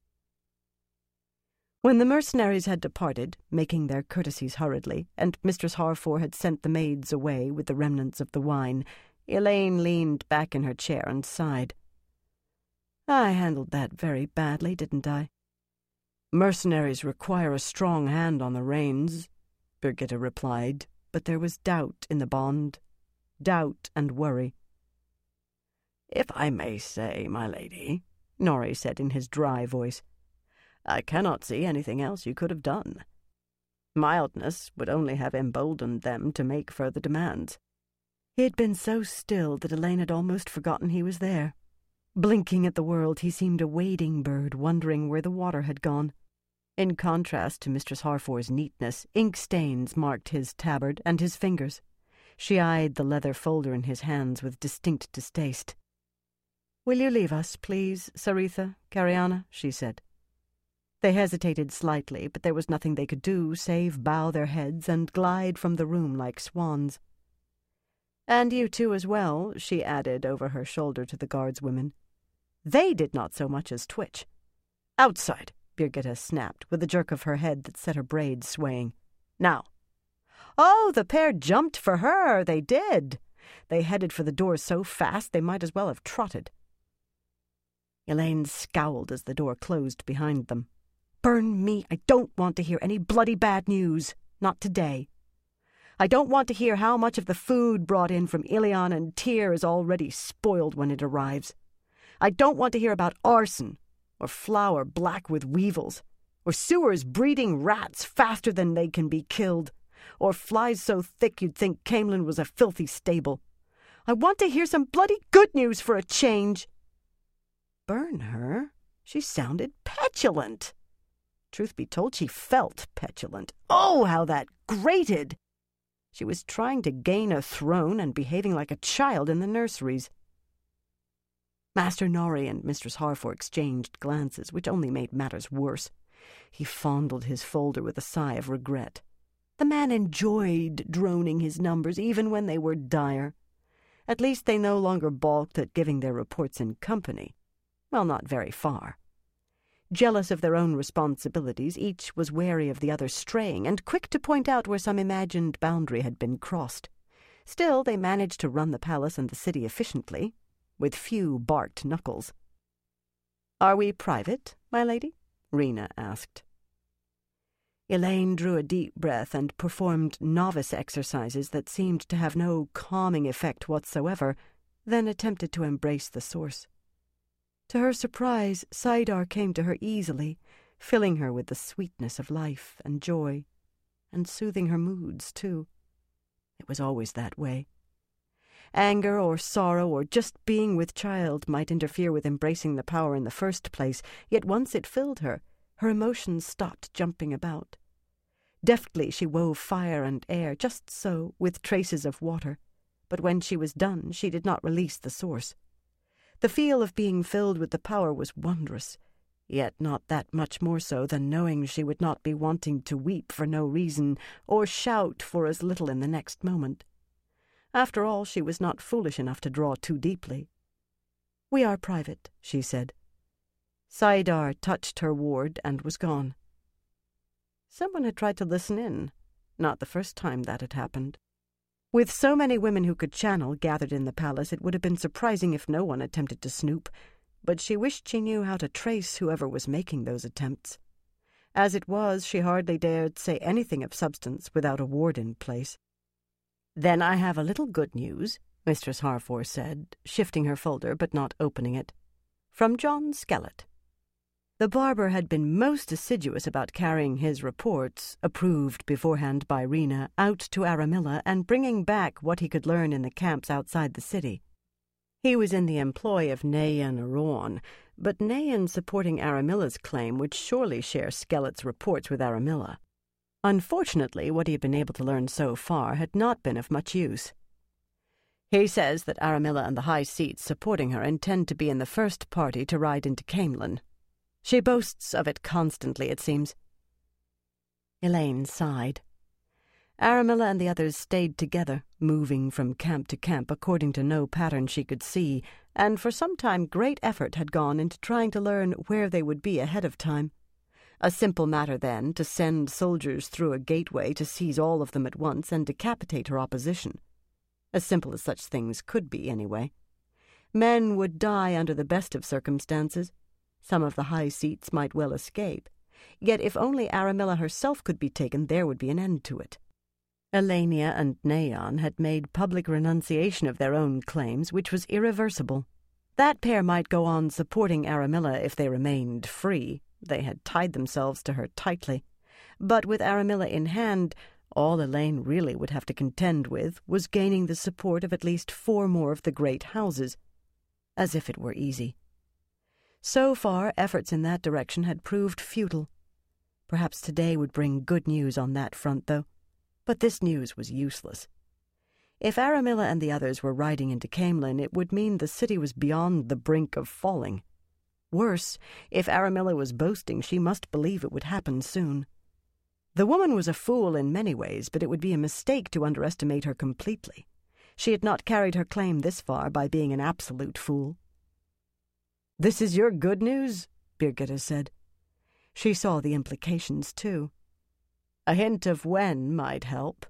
When the mercenaries had departed, making their courtesies hurriedly, and Mistress Harford had sent the maids away with the remnants of the wine, Elaine leaned back in her chair and sighed. I handled that very badly, didn't I? Mercenaries require a strong hand on the reins, Birgitta replied, but there was doubt in the bond. Doubt and worry. If I may say, my lady, Norrie said in his dry voice, I cannot see anything else you could have done. Mildness would only have emboldened them to make further demands. He had been so still that Elaine had almost forgotten he was there. Blinking at the world, he seemed a wading bird wondering where the water had gone. In contrast to Mistress Harford's neatness, ink stains marked his tabard and his fingers. She eyed the leather folder in his hands with distinct distaste. "Will you leave us, please, Saritha, Cariana?" she said. They hesitated slightly, but there was nothing they could do save bow their heads and glide from the room like swans. "And you two as well," she added over her shoulder to the guardswomen. They did not so much as twitch. "Outside!" Birgitta snapped, with a jerk of her head that set her braids swaying. "Now!" Oh, the pair jumped for her, they did. They headed for the door so fast they might as well have trotted. Elaine scowled as the door closed behind them. "Burn me, I don't want to hear any bloody bad news. Not today. I don't want to hear how much of the food brought in from Ilion and Tyr is already spoiled when it arrives. I don't want to hear about arson, or flour black with weevils, or sewers breeding rats faster than they can be killed, or flies so thick you'd think Camelin was a filthy stable. I want to hear some bloody good news for a change." Burn her? She sounded petulant. Truth be told, she felt petulant. Oh, how that grated! She was trying to gain a throne and behaving like a child in the nurseries. Master Norrie and Mistress Harford exchanged glances, which only made matters worse. He fondled his folder with a sigh of regret. The man enjoyed droning his numbers, even when they were dire. At least they no longer balked at giving their reports in company. Well, not very far. Jealous of their own responsibilities, each was wary of the other straying, and quick to point out where some imagined boundary had been crossed. Still, they managed to run the palace and the city efficiently, with few barked knuckles. "Are we private, my lady?" Rena asked. Elaine drew a deep breath and performed novice exercises that seemed to have no calming effect whatsoever, then attempted to embrace the source. To her surprise, Saidar came to her easily, filling her with the sweetness of life and joy, and soothing her moods, too. It was always that way. Anger or sorrow or just being with child might interfere with embracing the power in the first place, yet once it filled her, her emotions stopped jumping about. Deftly she wove fire and air, just so, with traces of water, but when she was done she did not release the source. The feel of being filled with the power was wondrous, yet not that much more so than knowing she would not be wanting to weep for no reason, or shout for as little in the next moment. After all, she was not foolish enough to draw too deeply. "We are private," she said. Saidar touched her ward and was gone. Someone had tried to listen in. Not the first time that had happened. With so many women who could channel gathered in the palace, it would have been surprising if no one attempted to snoop, but she wished she knew how to trace whoever was making those attempts. As it was, she hardly dared say anything of substance without a ward in place. "Then I have a little good news," Mistress Harford said, shifting her folder but not opening it. "From John Skelet." The barber had been most assiduous about carrying his reports, approved beforehand by Rena, out to Aramilla and bringing back what he could learn in the camps outside the city. He was in the employ of Nayan Aron, but Nayan supporting Aramilla's claim would surely share Skelet's reports with Aramilla. Unfortunately, what he had been able to learn so far had not been of much use. He says that Aramilla and the high seats supporting her intend to be in the first party to ride into Camelin. She boasts of it constantly, it seems. Elaine sighed. Aramilla and the others stayed together, moving from camp to camp according to no pattern she could see, and for some time great effort had gone into trying to learn where they would be ahead of time. A simple matter, then, to send soldiers through a gateway to seize all of them at once and decapitate her opposition. As simple as such things could be, anyway. Men would die under the best of circumstances. Some of the high seats might well escape. Yet if only Aramilla herself could be taken, there would be an end to it. Elenia and Nayan had made public renunciation of their own claims, which was irreversible. That pair might go on supporting Aramilla if they remained free. They had tied themselves to her tightly. But with Aramilla in hand, all Elaine really would have to contend with was gaining the support of at least 4 more of the great houses. As if it were easy. So far, efforts in that direction had proved futile. Perhaps today would bring good news on that front, though. But this news was useless. If Aramilla and the others were riding into Camelin, it would mean the city was beyond the brink of falling. Worse, if Aramilla was boasting, she must believe it would happen soon. The woman was a fool in many ways, but it would be a mistake to underestimate her completely. She had not carried her claim this far by being an absolute fool. "This is your good news?" Birgitta said. She saw the implications, too. A hint of when might help.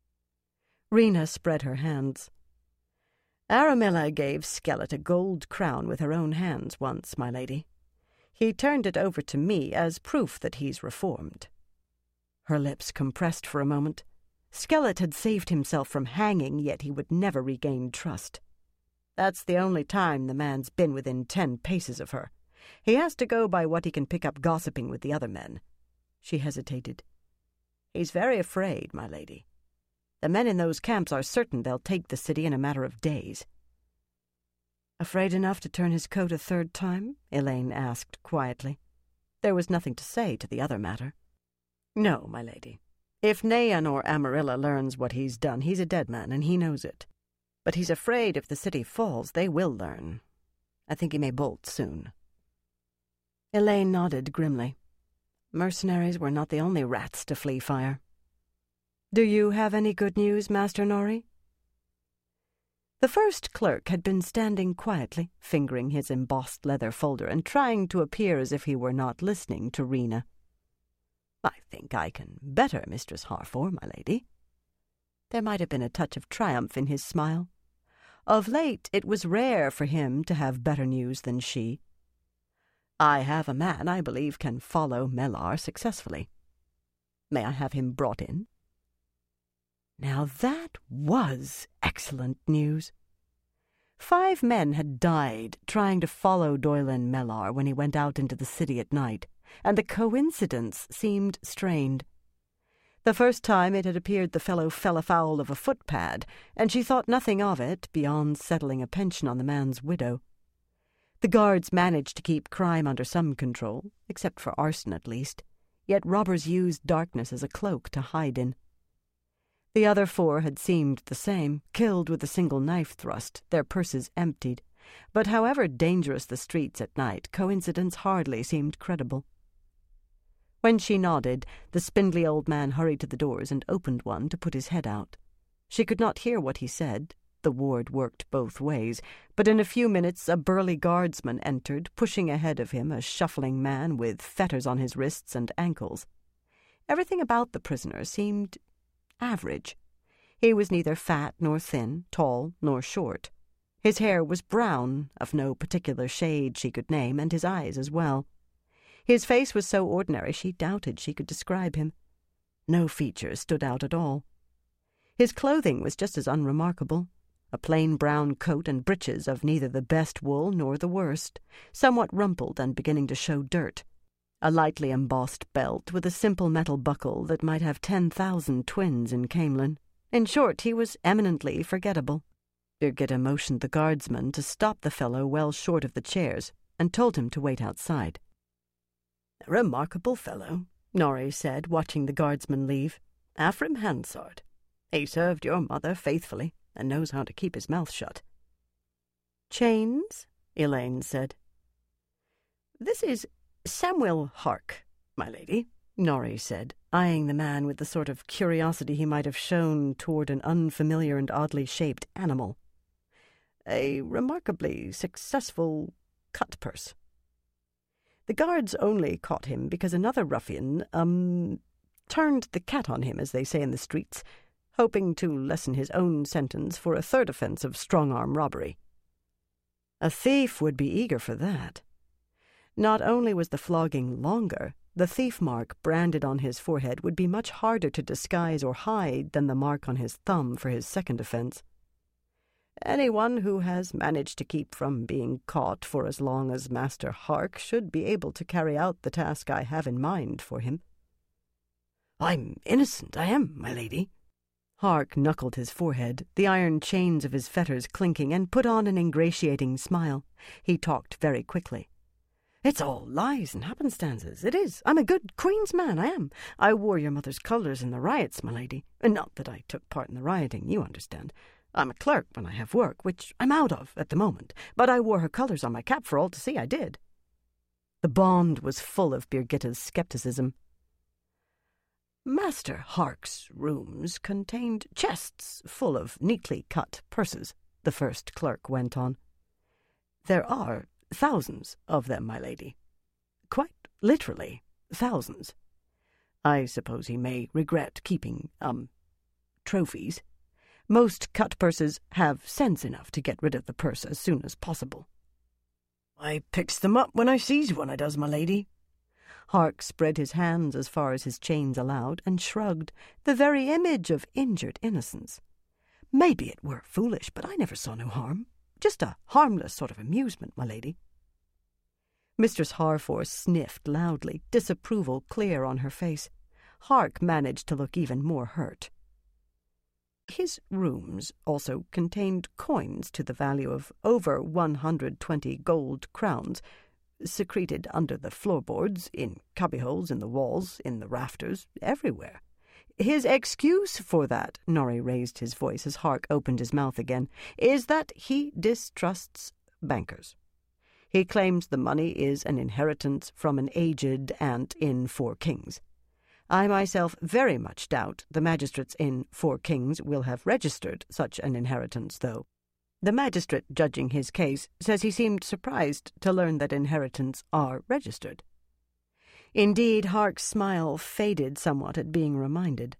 Rena spread her hands. "Aramilla gave Skelet a gold crown with her own hands once, my lady. He turned it over to me as proof that he's reformed." Her lips compressed for a moment. Skelet had saved himself from hanging, yet he would never regain trust. That's the only time the man's been within 10 paces of her. He has to go by what he can pick up gossiping with the other men. She hesitated. "He's very afraid, my lady. The men in those camps are certain they'll take the city in a matter of days." "Afraid enough to turn his coat a 3rd time?" Elaine asked quietly. There was nothing to say to the other matter. "No, my lady. If Nayan or Amarilla learns what he's done, he's a dead man, and he knows it. But he's afraid if the city falls, they will learn. I think he may bolt soon." Elaine nodded grimly. Mercenaries were not the only rats to flee fire. "Do you have any good news, Master Nori?" The first clerk had been standing quietly, fingering his embossed leather folder and trying to appear as if he were not listening to Rena. "I think I can better Mistress Harfor, my lady." There might have been a touch of triumph in his smile. Of late, it was rare for him to have better news than she. "I have a man I believe can follow Melar successfully. May I have him brought in?" Now that was excellent news. 5 men had died trying to follow Doylan Melar when he went out into the city at night, and the coincidence seemed strained. The first time it had appeared the fellow fell afoul of a footpad, and she thought nothing of it beyond settling a pension on the man's widow. The guards managed to keep crime under some control, except for arson at least, yet robbers used darkness as a cloak to hide in. The other 4 had seemed the same, killed with a single knife thrust, their purses emptied. But however dangerous the streets at night, coincidence hardly seemed credible. When she nodded, the spindly old man hurried to the doors and opened one to put his head out. She could not hear what he said. The ward worked both ways, but in a few minutes a burly guardsman entered, pushing ahead of him a shuffling man with fetters on his wrists and ankles. Everything about the prisoner seemed average. He was neither fat nor thin, tall nor short. His hair was brown, of no particular shade she could name, and his eyes as well. His face was so ordinary she doubted she could describe him. No features stood out at all. His clothing was just as unremarkable. A plain brown coat and breeches of neither the best wool nor the worst, somewhat rumpled and beginning to show dirt, a lightly embossed belt with a simple metal buckle that might have 10,000 twins in Camelin. In short, he was eminently forgettable. Birgitta motioned the guardsman to stop the fellow well short of the chairs and told him to wait outside. "A remarkable fellow," Norrie said, watching the guardsman leave. "Afrim Hansard. He served your mother faithfully and knows how to keep his mouth shut." "Chains?" Elaine said. "This is Samuel Hark, my lady," Norrie said, eyeing the man with the sort of curiosity he might have shown toward an unfamiliar and oddly shaped animal. "A remarkably successful cut-purse. The guards only caught him because another ruffian, turned the cat on him, as they say in the streets, hoping to lessen his own sentence for a third offense of strong-arm robbery." A thief would be eager for that. Not only was the flogging longer, the thief mark branded on his forehead would be much harder to disguise or hide than the mark on his thumb for his second offense. "Anyone who has managed to keep from being caught for as long as Master Hark should be able to carry out the task I have in mind for him." "I'm innocent, I am, my lady." Hark knuckled his forehead, the iron chains of his fetters clinking, and put on an ingratiating smile. He talked very quickly. "It's all lies and happenstances, it is. I'm a good Queen's man, I am. I wore your mother's colours in the riots, my lady. Not that I took part in the rioting, you understand. I'm a clerk when I have work, which I'm out of at the moment, but I wore her colours on my cap for all to see, I did." The bond was full of Birgitta's scepticism. "Master Hark's rooms contained chests full of neatly cut purses," the first clerk went on. "There are thousands of them, my lady. Quite literally thousands. I suppose he may regret keeping, trophies. Most cut purses have sense enough to get rid of the purse as soon as possible." "I picks them up when I sees one, I does, my lady." Hark spread his hands as far as his chains allowed and shrugged, the very image of injured innocence. "Maybe it were foolish, but I never saw no harm. Just a harmless sort of amusement, my lady." Mistress Harforth sniffed loudly, disapproval clear on her face. Hark managed to look even more hurt. "His rooms also contained coins to the value of over 120 gold crowns, secreted under the floorboards, in cubbyholes in the walls, in the rafters, everywhere. His excuse for that," Norrie raised his voice as Hark opened his mouth again, "is that he distrusts bankers. He claims the money is an inheritance from an aged aunt in Four Kings. I myself very much doubt the magistrates in Four Kings will have registered such an inheritance, though. The magistrate judging his case says he seemed surprised to learn that inheritance are registered." Indeed, Hark's smile faded somewhat at being reminded.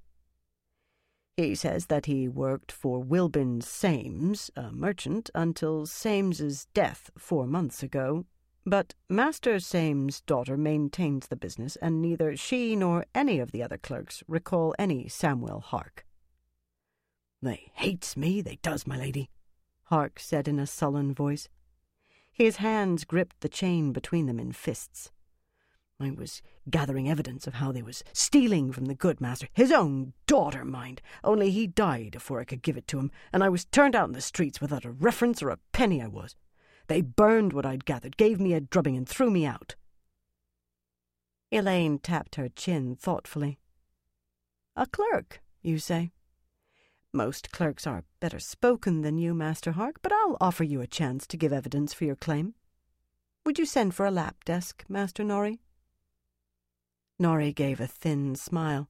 "He says that he worked for Wilbin Sames, a merchant, until Sames's death 4 months ago. But Master Sames' daughter maintains the business, and neither she nor any of the other clerks recall any Samuel Hark." "They hates me, they does, my lady," Hark said in a sullen voice. His hands gripped the chain between them in fists. "I was gathering evidence of how they was stealing from the good master, his own daughter, mind, only he died afore I could give it to him, and I was turned out in the streets without a reference or a penny, I was. They burned what I'd gathered, gave me a drubbing, and threw me out." Elaine tapped her chin thoughtfully. "A clerk, you say? Most clerks are better spoken than you, Master Hark, but I'll offer you a chance to give evidence for your claim. Would you send for a lap desk, Master Norrie?" Norrie gave a thin smile.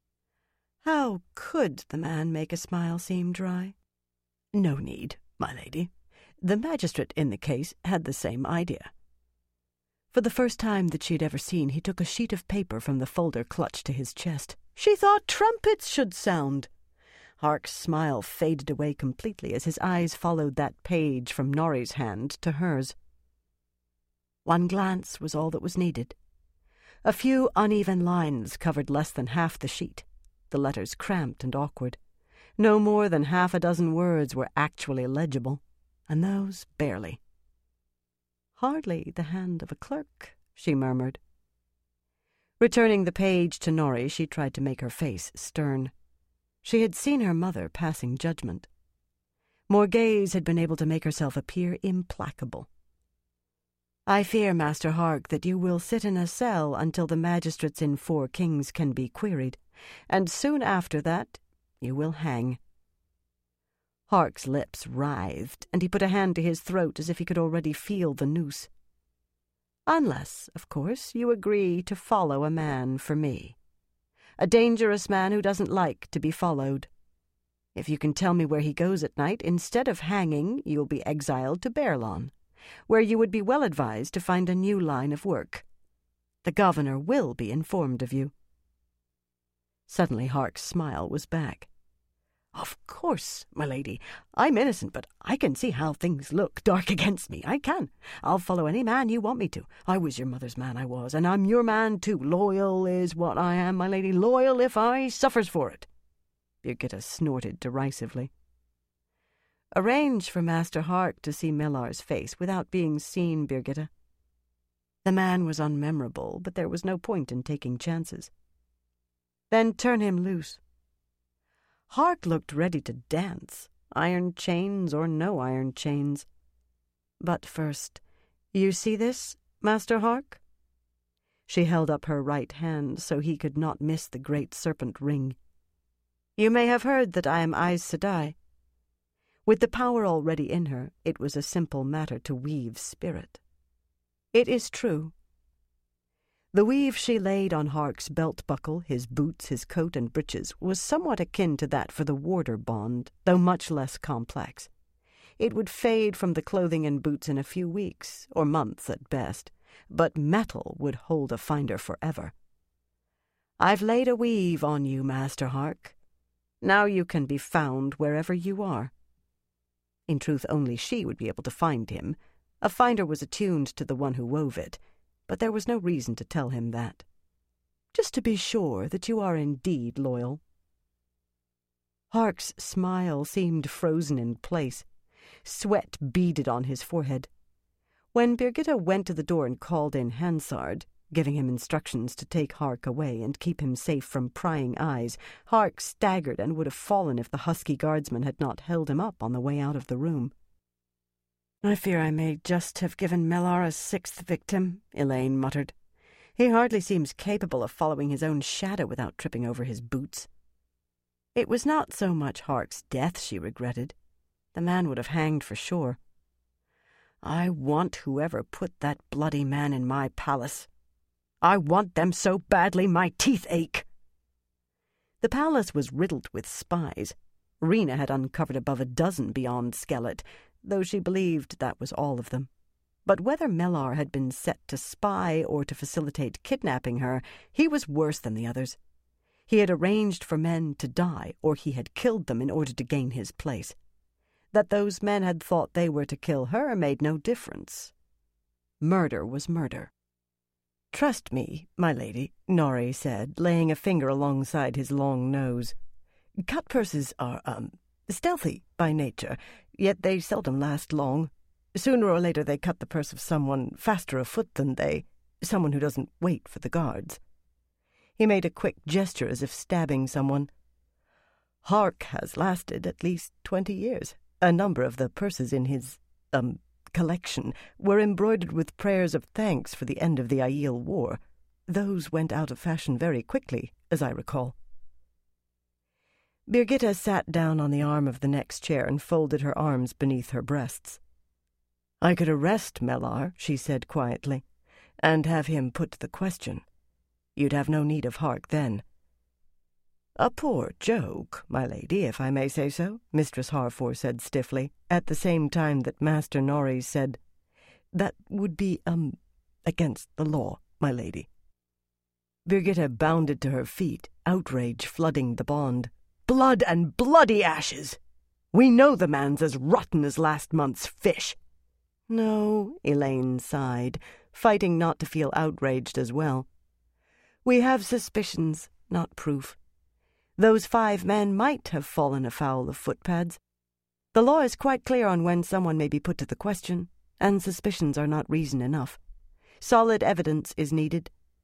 How could the man make a smile seem dry? "No need, my lady. The magistrate in the case had the same idea." For the first time that she had ever seen, he took a sheet of paper from the folder clutched to his chest. "She thought trumpets should sound." Hark's smile faded away completely as his eyes followed that page from Norrie's hand to hers. One glance was all that was needed. A few uneven lines covered less than half the sheet, the letters cramped and awkward. No more than 6 words were actually legible, and those barely. "Hardly the hand of a clerk," she murmured. Returning the page to Norrie, she tried to make her face stern. She had seen her mother passing judgment. Morghese had been able to make herself appear implacable. "I fear, Master Hark, that you will sit in a cell until the magistrates in Four Kings can be queried, and soon after that you will hang." Hark's lips writhed, and he put a hand to his throat as if he could already feel the noose. "Unless, of course, you agree to follow a man for me. A dangerous man who doesn't like to be followed. If you can tell me where he goes at night, instead of hanging, you'll be exiled to Baerlon, where you would be well advised to find a new line of work. The governor will be informed of you." Suddenly Hark's smile was back. "Of course, my lady. I'm innocent, but I can see how things look dark against me. I can. I'll follow any man you want me to. I was your mother's man, I was, and I'm your man too. Loyal is what I am, my lady. Loyal if I suffers for it." Birgitta snorted derisively. "Arrange for Master Hark to see Millar's face without being seen, Birgitta." The man was unmemorable, but there was no point in taking chances. "Then turn him loose." Hark looked ready to dance, iron chains or no iron chains. "But first, you see this, Master Hark?" She held up her right hand so he could not miss the great serpent ring. "You may have heard that I am Aes Sedai." With the power already in her, it was a simple matter to weave spirit. "It is true." The weave she laid on Hark's belt-buckle, his boots, his coat, and breeches was somewhat akin to that for the warder bond, though much less complex. It would fade from the clothing and boots in a few weeks, or months at best, but metal would hold a finder forever. "I've laid a weave on you, Master Hark. Now you can be found wherever you are." In truth, only she would be able to find him. A finder was attuned to the one who wove it, but there was no reason to tell him that. "Just to be sure that you are indeed loyal." Hark's smile seemed frozen in place. Sweat beaded on his forehead. When Birgitta went to the door and called in Hansard, giving him instructions to take Hark away and keep him safe from prying eyes, Hark staggered and would have fallen if the husky guardsman had not held him up on the way out of the room. "I fear I may just have given Millar a sixth victim," Elaine muttered. "He hardly seems capable of following his own shadow without tripping over his boots." It was not so much Hark's death she regretted. The man would have hanged for sure. "I want whoever put that bloody man in my palace. I want them so badly my teeth ache." The palace was riddled with spies. Rena had uncovered above a dozen beyond Skelet, though she believed that was all of them. But whether Millar had been set to spy or to facilitate kidnapping her, he was worse than the others. He had arranged for men to die, or he had killed them in order to gain his place. That those men had thought they were to kill her made no difference. Murder was murder. "Trust me, my lady," Norrie said, laying a finger alongside his long nose. "Cut purses are, stealthy by nature, yet they seldom last long. Sooner or later they cut the purse of someone faster afoot than someone who doesn't wait for the guards." He made a quick gesture as if stabbing someone. "Hark has lasted at least 20 years. A number of the purses in his, collection were embroidered with prayers of thanks for the end of the Aiel War. Those went out of fashion very quickly, as I recall." Birgitta sat down on the arm of the next chair and folded her arms beneath her breasts. "I could arrest Millar," she said quietly, "and have him put the question. You'd have no need of Hark then." "A poor joke, my lady, if I may say so," Mistress Harfor said stiffly, at the same time that Master Norrie said, "That would be, against the law, my lady." Birgitta bounded to her feet, outrage flooding the bond. "Blood and bloody ashes! We know the man's as rotten as last month's fish." "No," Elaine sighed, fighting not to feel outraged as well. "We have suspicions, not proof. Those 5 men might have fallen afoul of footpads. The law is quite clear on when someone may be put to the question, and suspicions are not reason enough. Solid evidence is needed."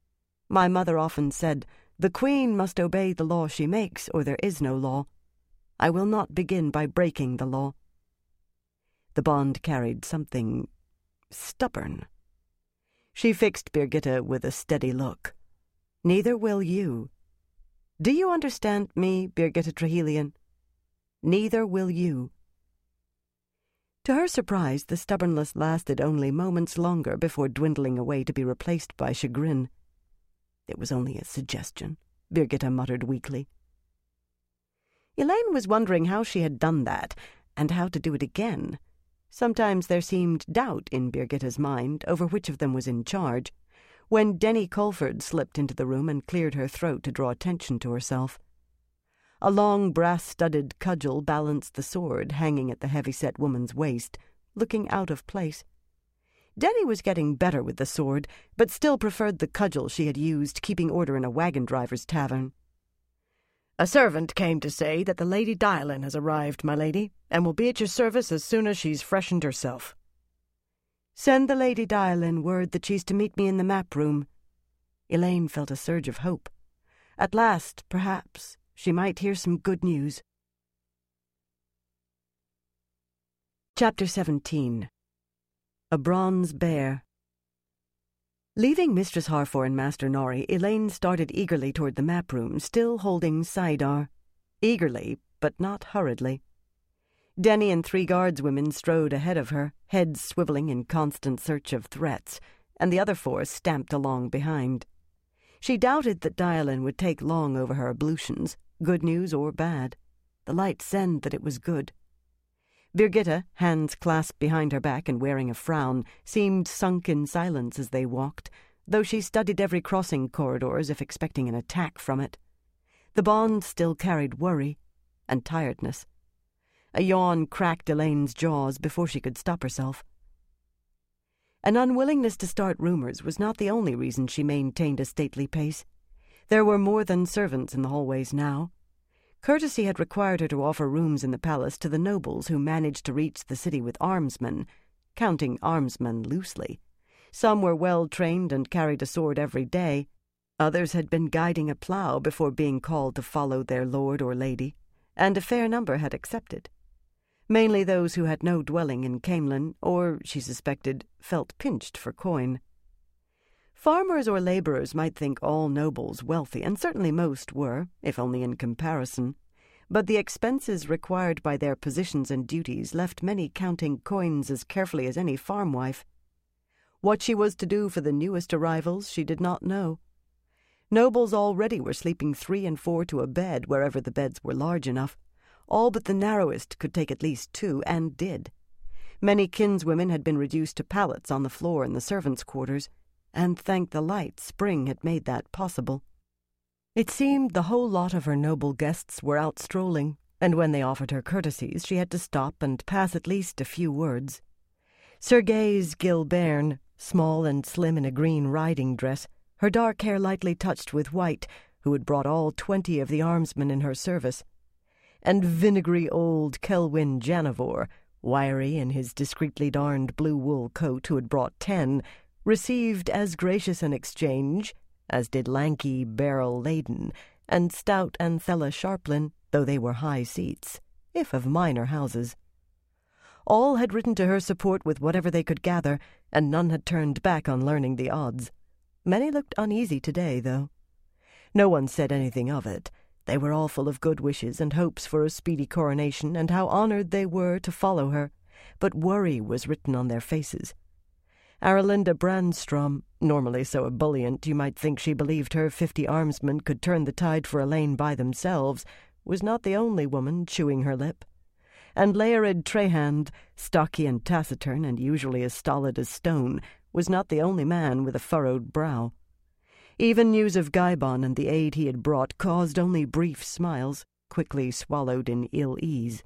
My mother often said, "The queen must obey the law she makes, or there is no law. I will not begin by breaking the law." The bond carried something stubborn. She fixed Birgitta with a steady look. "Neither will you. Do you understand me, Birgitta Trehilian? Neither will you." To her surprise, the stubbornness lasted only moments longer before dwindling away to be replaced by chagrin. "It was only a suggestion," Birgitta muttered weakly. Elaine was wondering how she had done that, and how to do it again. Sometimes there seemed doubt in Birgitta's mind over which of them was in charge, when Denny Colford slipped into the room and cleared her throat to draw attention to herself. A long brass-studded cudgel balanced the sword hanging at the heavy-set woman's waist, looking out of place. Denny was getting better with the sword, but still preferred the cudgel she had used keeping order in a wagon-driver's tavern. "A servant came to say that the Lady Dialin has arrived, my lady, and will be at your service as soon as she's freshened herself." "Send the Lady Dialin word that she's to meet me in the map room." Elaine felt a surge of hope. At last, perhaps, she might hear some good news. Chapter 17. A Bronze Bear. Leaving Mistress Harfor and Master Nori, Elaine started eagerly toward the map room, still holding Saidar. Eagerly, but not hurriedly. Denny and 3 guardswomen strode ahead of her, heads swiveling in constant search of threats, and the other 4 stamped along behind. She doubted that Dialin would take long over her ablutions, good news or bad. The light said that it was good. Birgitta, hands clasped behind her back and wearing a frown, seemed sunk in silence as they walked, though she studied every crossing corridor as if expecting an attack from it. The bond still carried worry and tiredness. A yawn cracked Elaine's jaws before she could stop herself. An unwillingness to start rumors was not the only reason she maintained a stately pace. There were more than servants in the hallways now. Courtesy had required her to offer rooms in the palace to the nobles who managed to reach the city with armsmen, counting armsmen loosely. Some were well-trained and carried a sword every day. Others had been guiding a plough before being called to follow their lord or lady, and a fair number had accepted. Mainly those who had no dwelling in Caemlyn, or, she suspected, felt pinched for coin. Farmers or labourers might think all nobles wealthy, and certainly most were, if only in comparison, but the expenses required by their positions and duties left many counting coins as carefully as any farm wife. What she was to do for the newest arrivals she did not know. Nobles already were sleeping 3 and 4 to a bed wherever the beds were large enough. All but the narrowest could take at least 2, and did. Many kinswomen had been reduced to pallets on the floor in the servants' quarters, and thank the light, spring had made that possible. It seemed the whole lot of her noble guests were out strolling, and when they offered her courtesies she had to stop and pass at least a few words. Sir Gaze Gilberne, small and slim in a green riding dress, her dark hair lightly touched with white, who had brought all 20 of the armsmen in her service, and vinegary old Kelwyn Janivor, wiry in his discreetly darned blue wool coat, who had brought 10, received as gracious an exchange, as did lanky Beryl Layden and stout Anthella Sharplin, though they were high seats, if of minor houses. All had written to her support with whatever they could gather, and none had turned back on learning the odds. Many looked uneasy today, though. No one said anything of it. They were all full of good wishes and hopes for a speedy coronation, and how honoured they were to follow her, but worry was written on their faces. Aralinda Brandstrom, normally so ebullient you might think she believed her 50 armsmen could turn the tide for Elaine by themselves, was not the only woman chewing her lip. And Laerid Trehand, stocky and taciturn and usually as stolid as stone, was not the only man with a furrowed brow. Even news of Gaibon and the aid he had brought caused only brief smiles, quickly swallowed in ill-ease.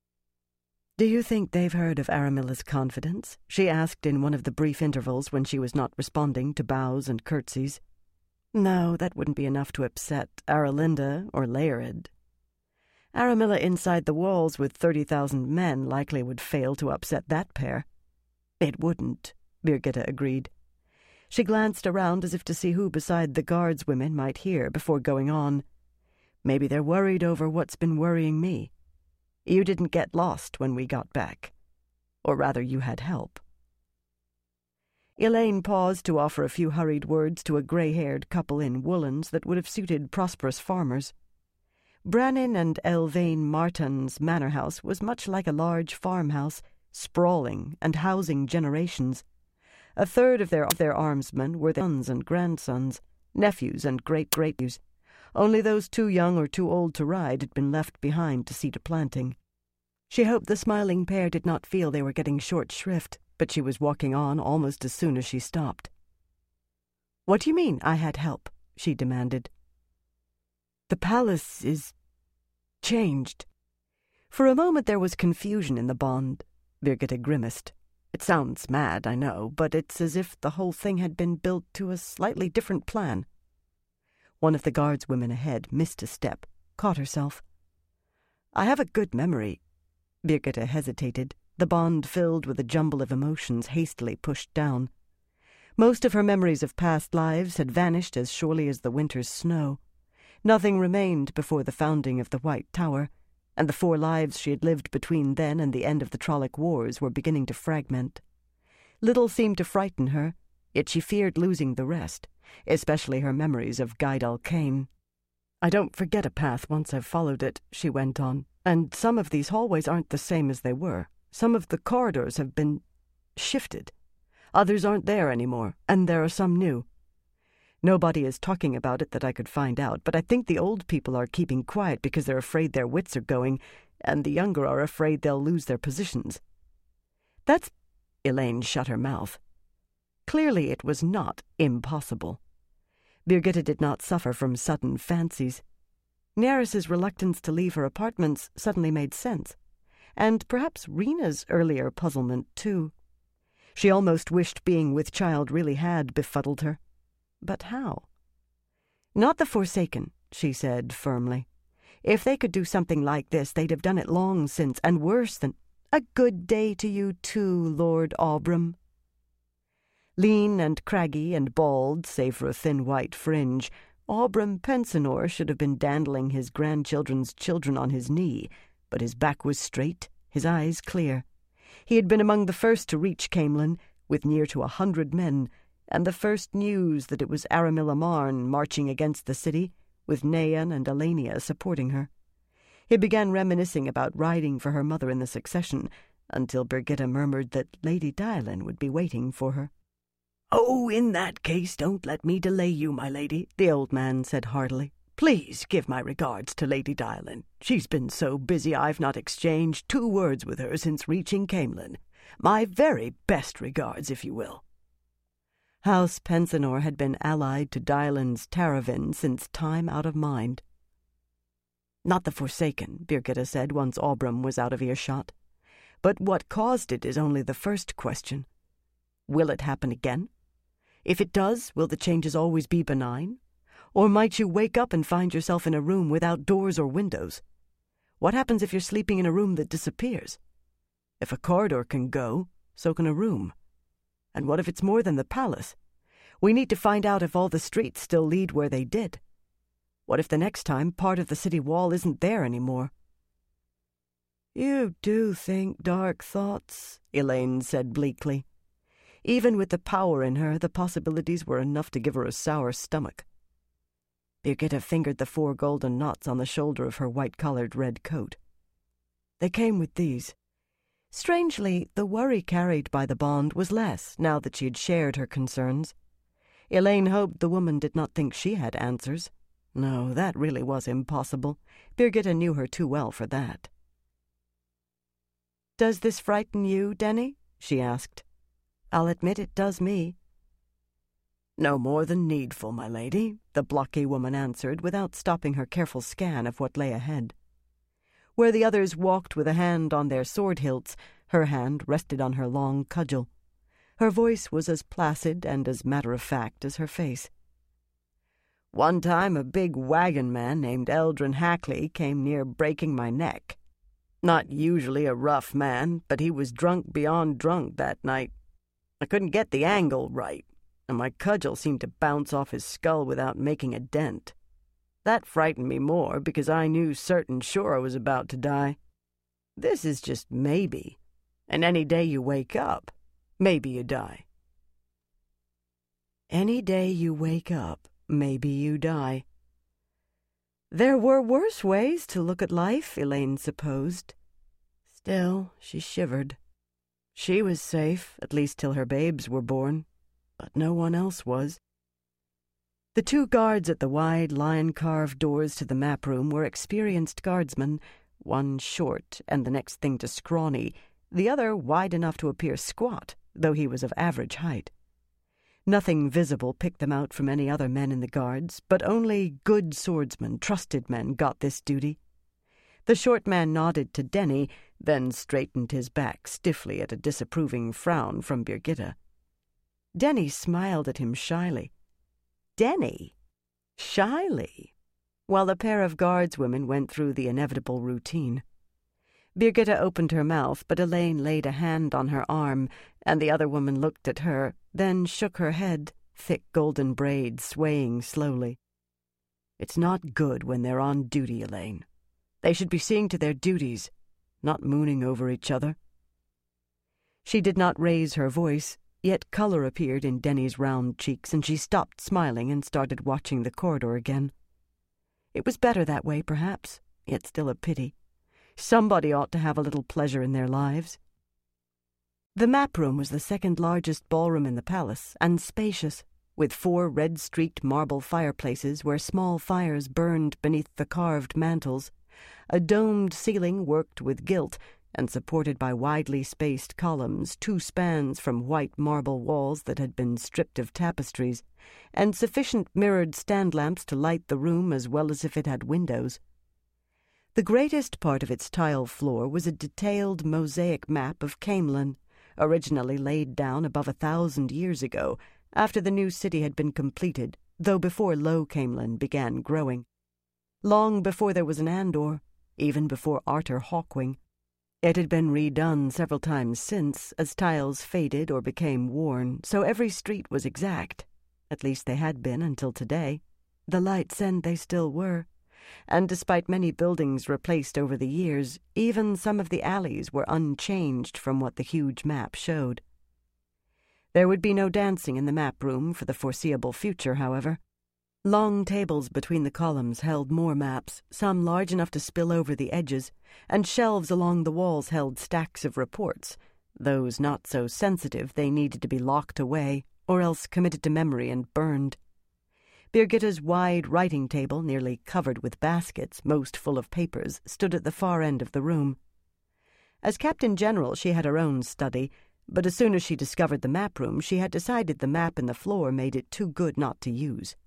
"Do you think they've heard of Aramilla's confidence?" she asked in one of the brief intervals when she was not responding to bows and curtsies. "No, that wouldn't be enough to upset Aralinda or Laerid. Aramilla inside the walls with 30,000 men likely would fail to upset that pair." "It wouldn't," Birgitta agreed. She glanced around as if to see who beside the guardswomen might hear before going on. Maybe they're worried over what's been worrying me. You didn't get lost when we got back. Or rather, you had help. Elaine paused to offer a few hurried words to a grey-haired couple in woolens that would have suited prosperous farmers. Brannin and Elvain Martin's manor house was much like a large farmhouse, sprawling and housing generations. A third of their armsmen were their sons and grandsons, nephews and great-great-nephews. Only those too young or too old to ride had been left behind to see to planting. She hoped the smiling pair did not feel they were getting short shrift, but she was walking on almost as soon as she stopped. "What do you mean, I had help?" she demanded. "The palace is changed." For a moment there was confusion in the bond. Birgitta grimaced. "It sounds mad, I know, but it's as if the whole thing had been built to a slightly different plan." One of the guardswomen ahead missed a step, caught herself. "I have a good memory." Birgitta hesitated, the bond filled with a jumble of emotions hastily pushed down. Most of her memories of past lives had vanished as surely as the winter's snow. Nothing remained before the founding of the White Tower, and the 4 lives she had lived between then and the end of the Trolloc Wars were beginning to fragment. Little seemed to frighten her, yet she feared losing the rest, especially her memories of Gaidal Cain. "I don't forget a path once I've followed it," she went on, "and some of these hallways aren't the same as they were. Some of the corridors have been shifted. Others aren't there anymore, and there are some new. Nobody is talking about it that I could find out, but I think the old people are keeping quiet because they're afraid their wits are going, and the younger are afraid they'll lose their positions." "That's—" Elaine shut her mouth. Clearly it was not impossible. Birgitta did not suffer from sudden fancies. Neris's reluctance to leave her apartments suddenly made sense, and perhaps Rena's earlier puzzlement, too. She almost wished being with child really had befuddled her. But how? "Not the Forsaken," she said firmly. "If they could do something like this, they'd have done it long since, and worse than—" "A good day to you, too, Lord Aubrham." Lean and craggy and bald, save for a thin white fringe, Aubrham Pensinor should have been dandling his grandchildren's children on his knee, but his back was straight, his eyes clear. He had been among the first to reach Camelin, with near to 100 men, and the first news that it was Aramilla Marn marching against the city, with Nayan and Elenia supporting her. He began reminiscing about riding for her mother in the succession, until Birgitta murmured that Lady Dylan would be waiting for her. "Oh, in that case, don't let me delay you, my lady," the old man said heartily. "Please give my regards to Lady Dylan. She's been so busy I've not exchanged 2 words with her since reaching Camelin. My very best regards, if you will." House Pensinor had been allied to Dylan's Taravin since time out of mind. "Not the Forsaken," Birgitta said once Aubrham was out of earshot. "But what caused it is only the first question. Will it happen again? If it does, will the changes always be benign? Or might you wake up and find yourself in a room without doors or windows? What happens if you're sleeping in a room that disappears? If a corridor can go, so can a room. And what if it's more than the palace? We need to find out if all the streets still lead where they did. What if the next time part of the city wall isn't there anymore?" "You do think dark thoughts," Elaine said bleakly. Even with the power in her, the possibilities were enough to give her a sour stomach. Birgitta fingered the 4 golden knots on the shoulder of her white-collared red coat. "They came with these." Strangely, the worry carried by the bond was less now that she had shared her concerns. Elaine hoped the woman did not think she had answers. No, that really was impossible. Birgitta knew her too well for that. "Does this frighten you, Denny?" she asked. "I'll admit it does me." "No more than needful, my lady," the blocky woman answered, without stopping her careful scan of what lay ahead. Where the others walked with a hand on their sword hilts, her hand rested on her long cudgel. Her voice was as placid and as matter-of-fact as her face. "One time a big wagon man named Eldrin Hackley came near breaking my neck. Not usually a rough man, but he was drunk beyond drunk that night. I couldn't get the angle right. and my cudgel seemed to bounce off his skull without making a dent. That frightened me more because I knew certain sure I was about to die. This is just maybe, and any day you wake up, maybe you die. Any day you wake up, maybe you die. There were worse ways to look at life, Elaine supposed. Still, she shivered. She was safe, at least till her babes were born, but no one else was. The two guards at the wide, lion-carved doors to the map room were experienced guardsmen, one short and the next thing to scrawny, the other wide enough to appear squat, though he was of average height. Nothing visible picked them out from any other men in the guards, but only good swordsmen, trusted men, got this duty. The short man nodded to Denny, then straightened his back stiffly at a disapproving frown from Birgitta. Denny smiled at him shyly. Denny? Shyly? While the pair of guardswomen went through the inevitable routine. Birgitta opened her mouth, but Elaine laid a hand on her arm, and the other woman looked at her, then shook her head, thick golden braids swaying slowly. It's not good when they're on duty, Elaine. They should be seeing to their duties, not mooning over each other. She did not raise her voice, yet color appeared in Denny's round cheeks, and she stopped smiling and started watching the corridor again. It was better that way, perhaps, yet still a pity. Somebody ought to have a little pleasure in their lives. The map room was the second largest ballroom in the palace, and spacious, with 4 red-streaked marble fireplaces where small fires burned beneath the carved mantels, a domed ceiling worked with gilt and supported by widely spaced columns, 2 spans from white marble walls that had been stripped of tapestries, and sufficient mirrored stand lamps to light the room as well as if it had windows. The greatest part of its tile floor was a detailed mosaic map of Camelin, originally laid down above 1,000 years ago, after the new city had been completed, though before Low Camelin began growing. Long before there was an Andor, even before Arthur Hawkwing. It had been redone several times since, as tiles faded or became worn, so every street was exact. At least they had been until today. The Light's End they still were. And despite many buildings replaced over the years, even some of the alleys were unchanged from what the huge map showed. There would be no dancing in the map room for the foreseeable future, however. Long tables between the columns held more maps, some large enough to spill over the edges, and shelves along the walls held stacks of reports. Those not so sensitive, they needed to be locked away, or else committed to memory and burned. Birgitta's wide writing table, nearly covered with baskets, most full of papers, stood at the far end of the room. As Captain General, she had her own study, but as soon as she discovered the map room, she had decided the map in the floor made it too good not to use.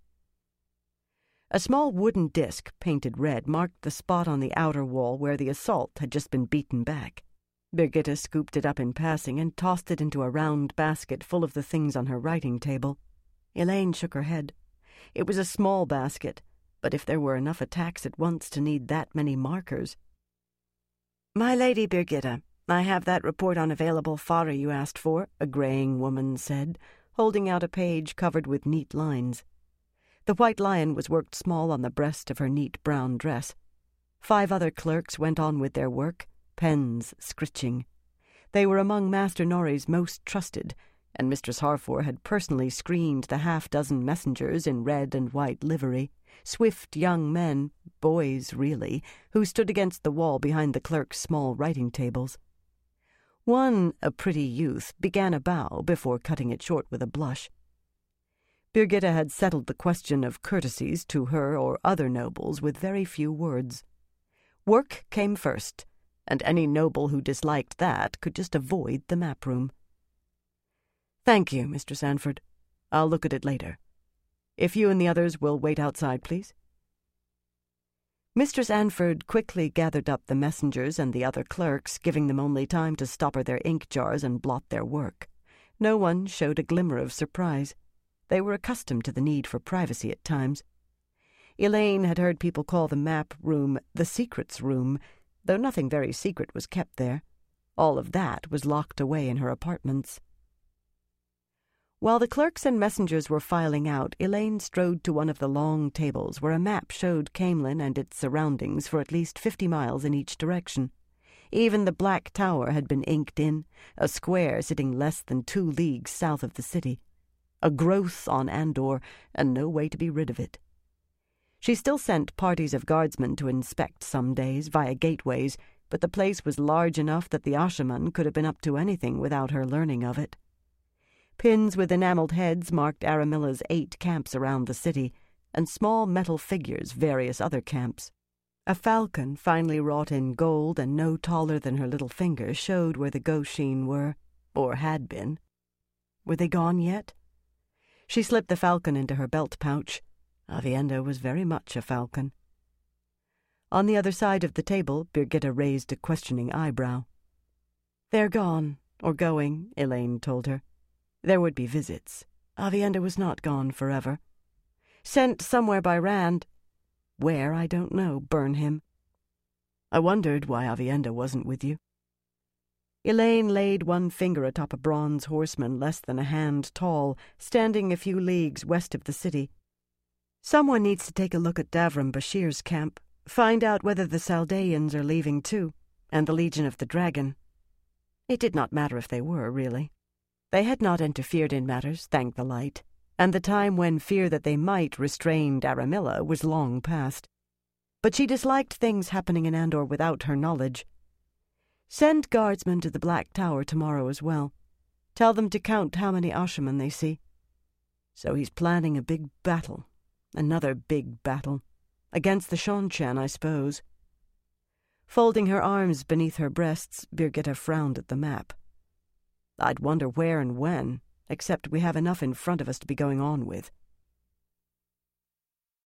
A small wooden disc, painted red, marked the spot on the outer wall where the assault had just been beaten back. Birgitta scooped it up in passing and tossed it into a round basket full of the things on her writing table. Elaine shook her head. It was a small basket, but if there were enough attacks at once to need that many markers. "My Lady Birgitta, I have that report on available fodder you asked for," a graying woman said, holding out a page covered with neat lines. The white lion was worked small on the breast of her neat brown dress. 5 other clerks went on with their work, pens scritching. They were among Master Norrie's most trusted, and Mistress Harfor had personally screened the 6 messengers in red and white livery, swift young men, boys really, who stood against the wall behind the clerks' small writing tables. One, a pretty youth, began a bow before cutting it short with a blush. Birgitta had settled the question of courtesies to her or other nobles with very few words. Work came first, and any noble who disliked that could just avoid the map room. "Thank you, Mr. Sanford. I'll look at it later. If you and the others will wait outside, please." Mistress Anford quickly gathered up the messengers and the other clerks, giving them only time to stopper their ink jars and blot their work. No one showed a glimmer of surprise. They were accustomed to the need for privacy at times. Elaine had heard people call the map room the secrets room, though nothing very secret was kept there. All of that was locked away in her apartments. While the clerks and messengers were filing out, Elaine strode to one of the long tables where a map showed Camelin and its surroundings for at least 50 miles in each direction. Even the Black Tower had been inked in, a square sitting less than 2 leagues south of the city. A growth on Andor, and no way to be rid of it. She still sent parties of guardsmen to inspect some days via gateways, but the place was large enough that the Ashaman could have been up to anything without her learning of it. Pins with enameled heads marked Aramilla's 8 camps around the city, and small metal figures various other camps. A falcon, finely wrought in gold and no taller than her little finger, showed where the Goshin were, or had been. Were they gone yet? She slipped the falcon into her belt pouch. Aviendha was very much a falcon. On the other side of the table, Birgitta raised a questioning eyebrow. "They're gone, or going," Elaine told her. There would be visits. Aviendha was not gone forever. Sent somewhere by Rand. Where, I don't know. Burn him. I wondered why Aviendha wasn't with you. Elaine laid one finger atop a bronze horseman less than a hand tall, standing a few leagues west of the city. Someone needs to take a look at Davram Bashir's camp, find out whether the Saldaeans are leaving too, and the Legion of the Dragon. It did not matter if they were, really. They had not interfered in matters, thank the light, and the time when fear that they might restrained Aramilla was long past. But she disliked things happening in Andor without her knowledge. Send guardsmen to the Black Tower tomorrow as well. Tell them to count how many Ashaman they see. So he's planning a big battle. Another big battle. Against the Shonchan, I suppose. Folding her arms beneath her breasts, Birgitta frowned at the map. I'd wonder where and when, except we have enough in front of us to be going on with.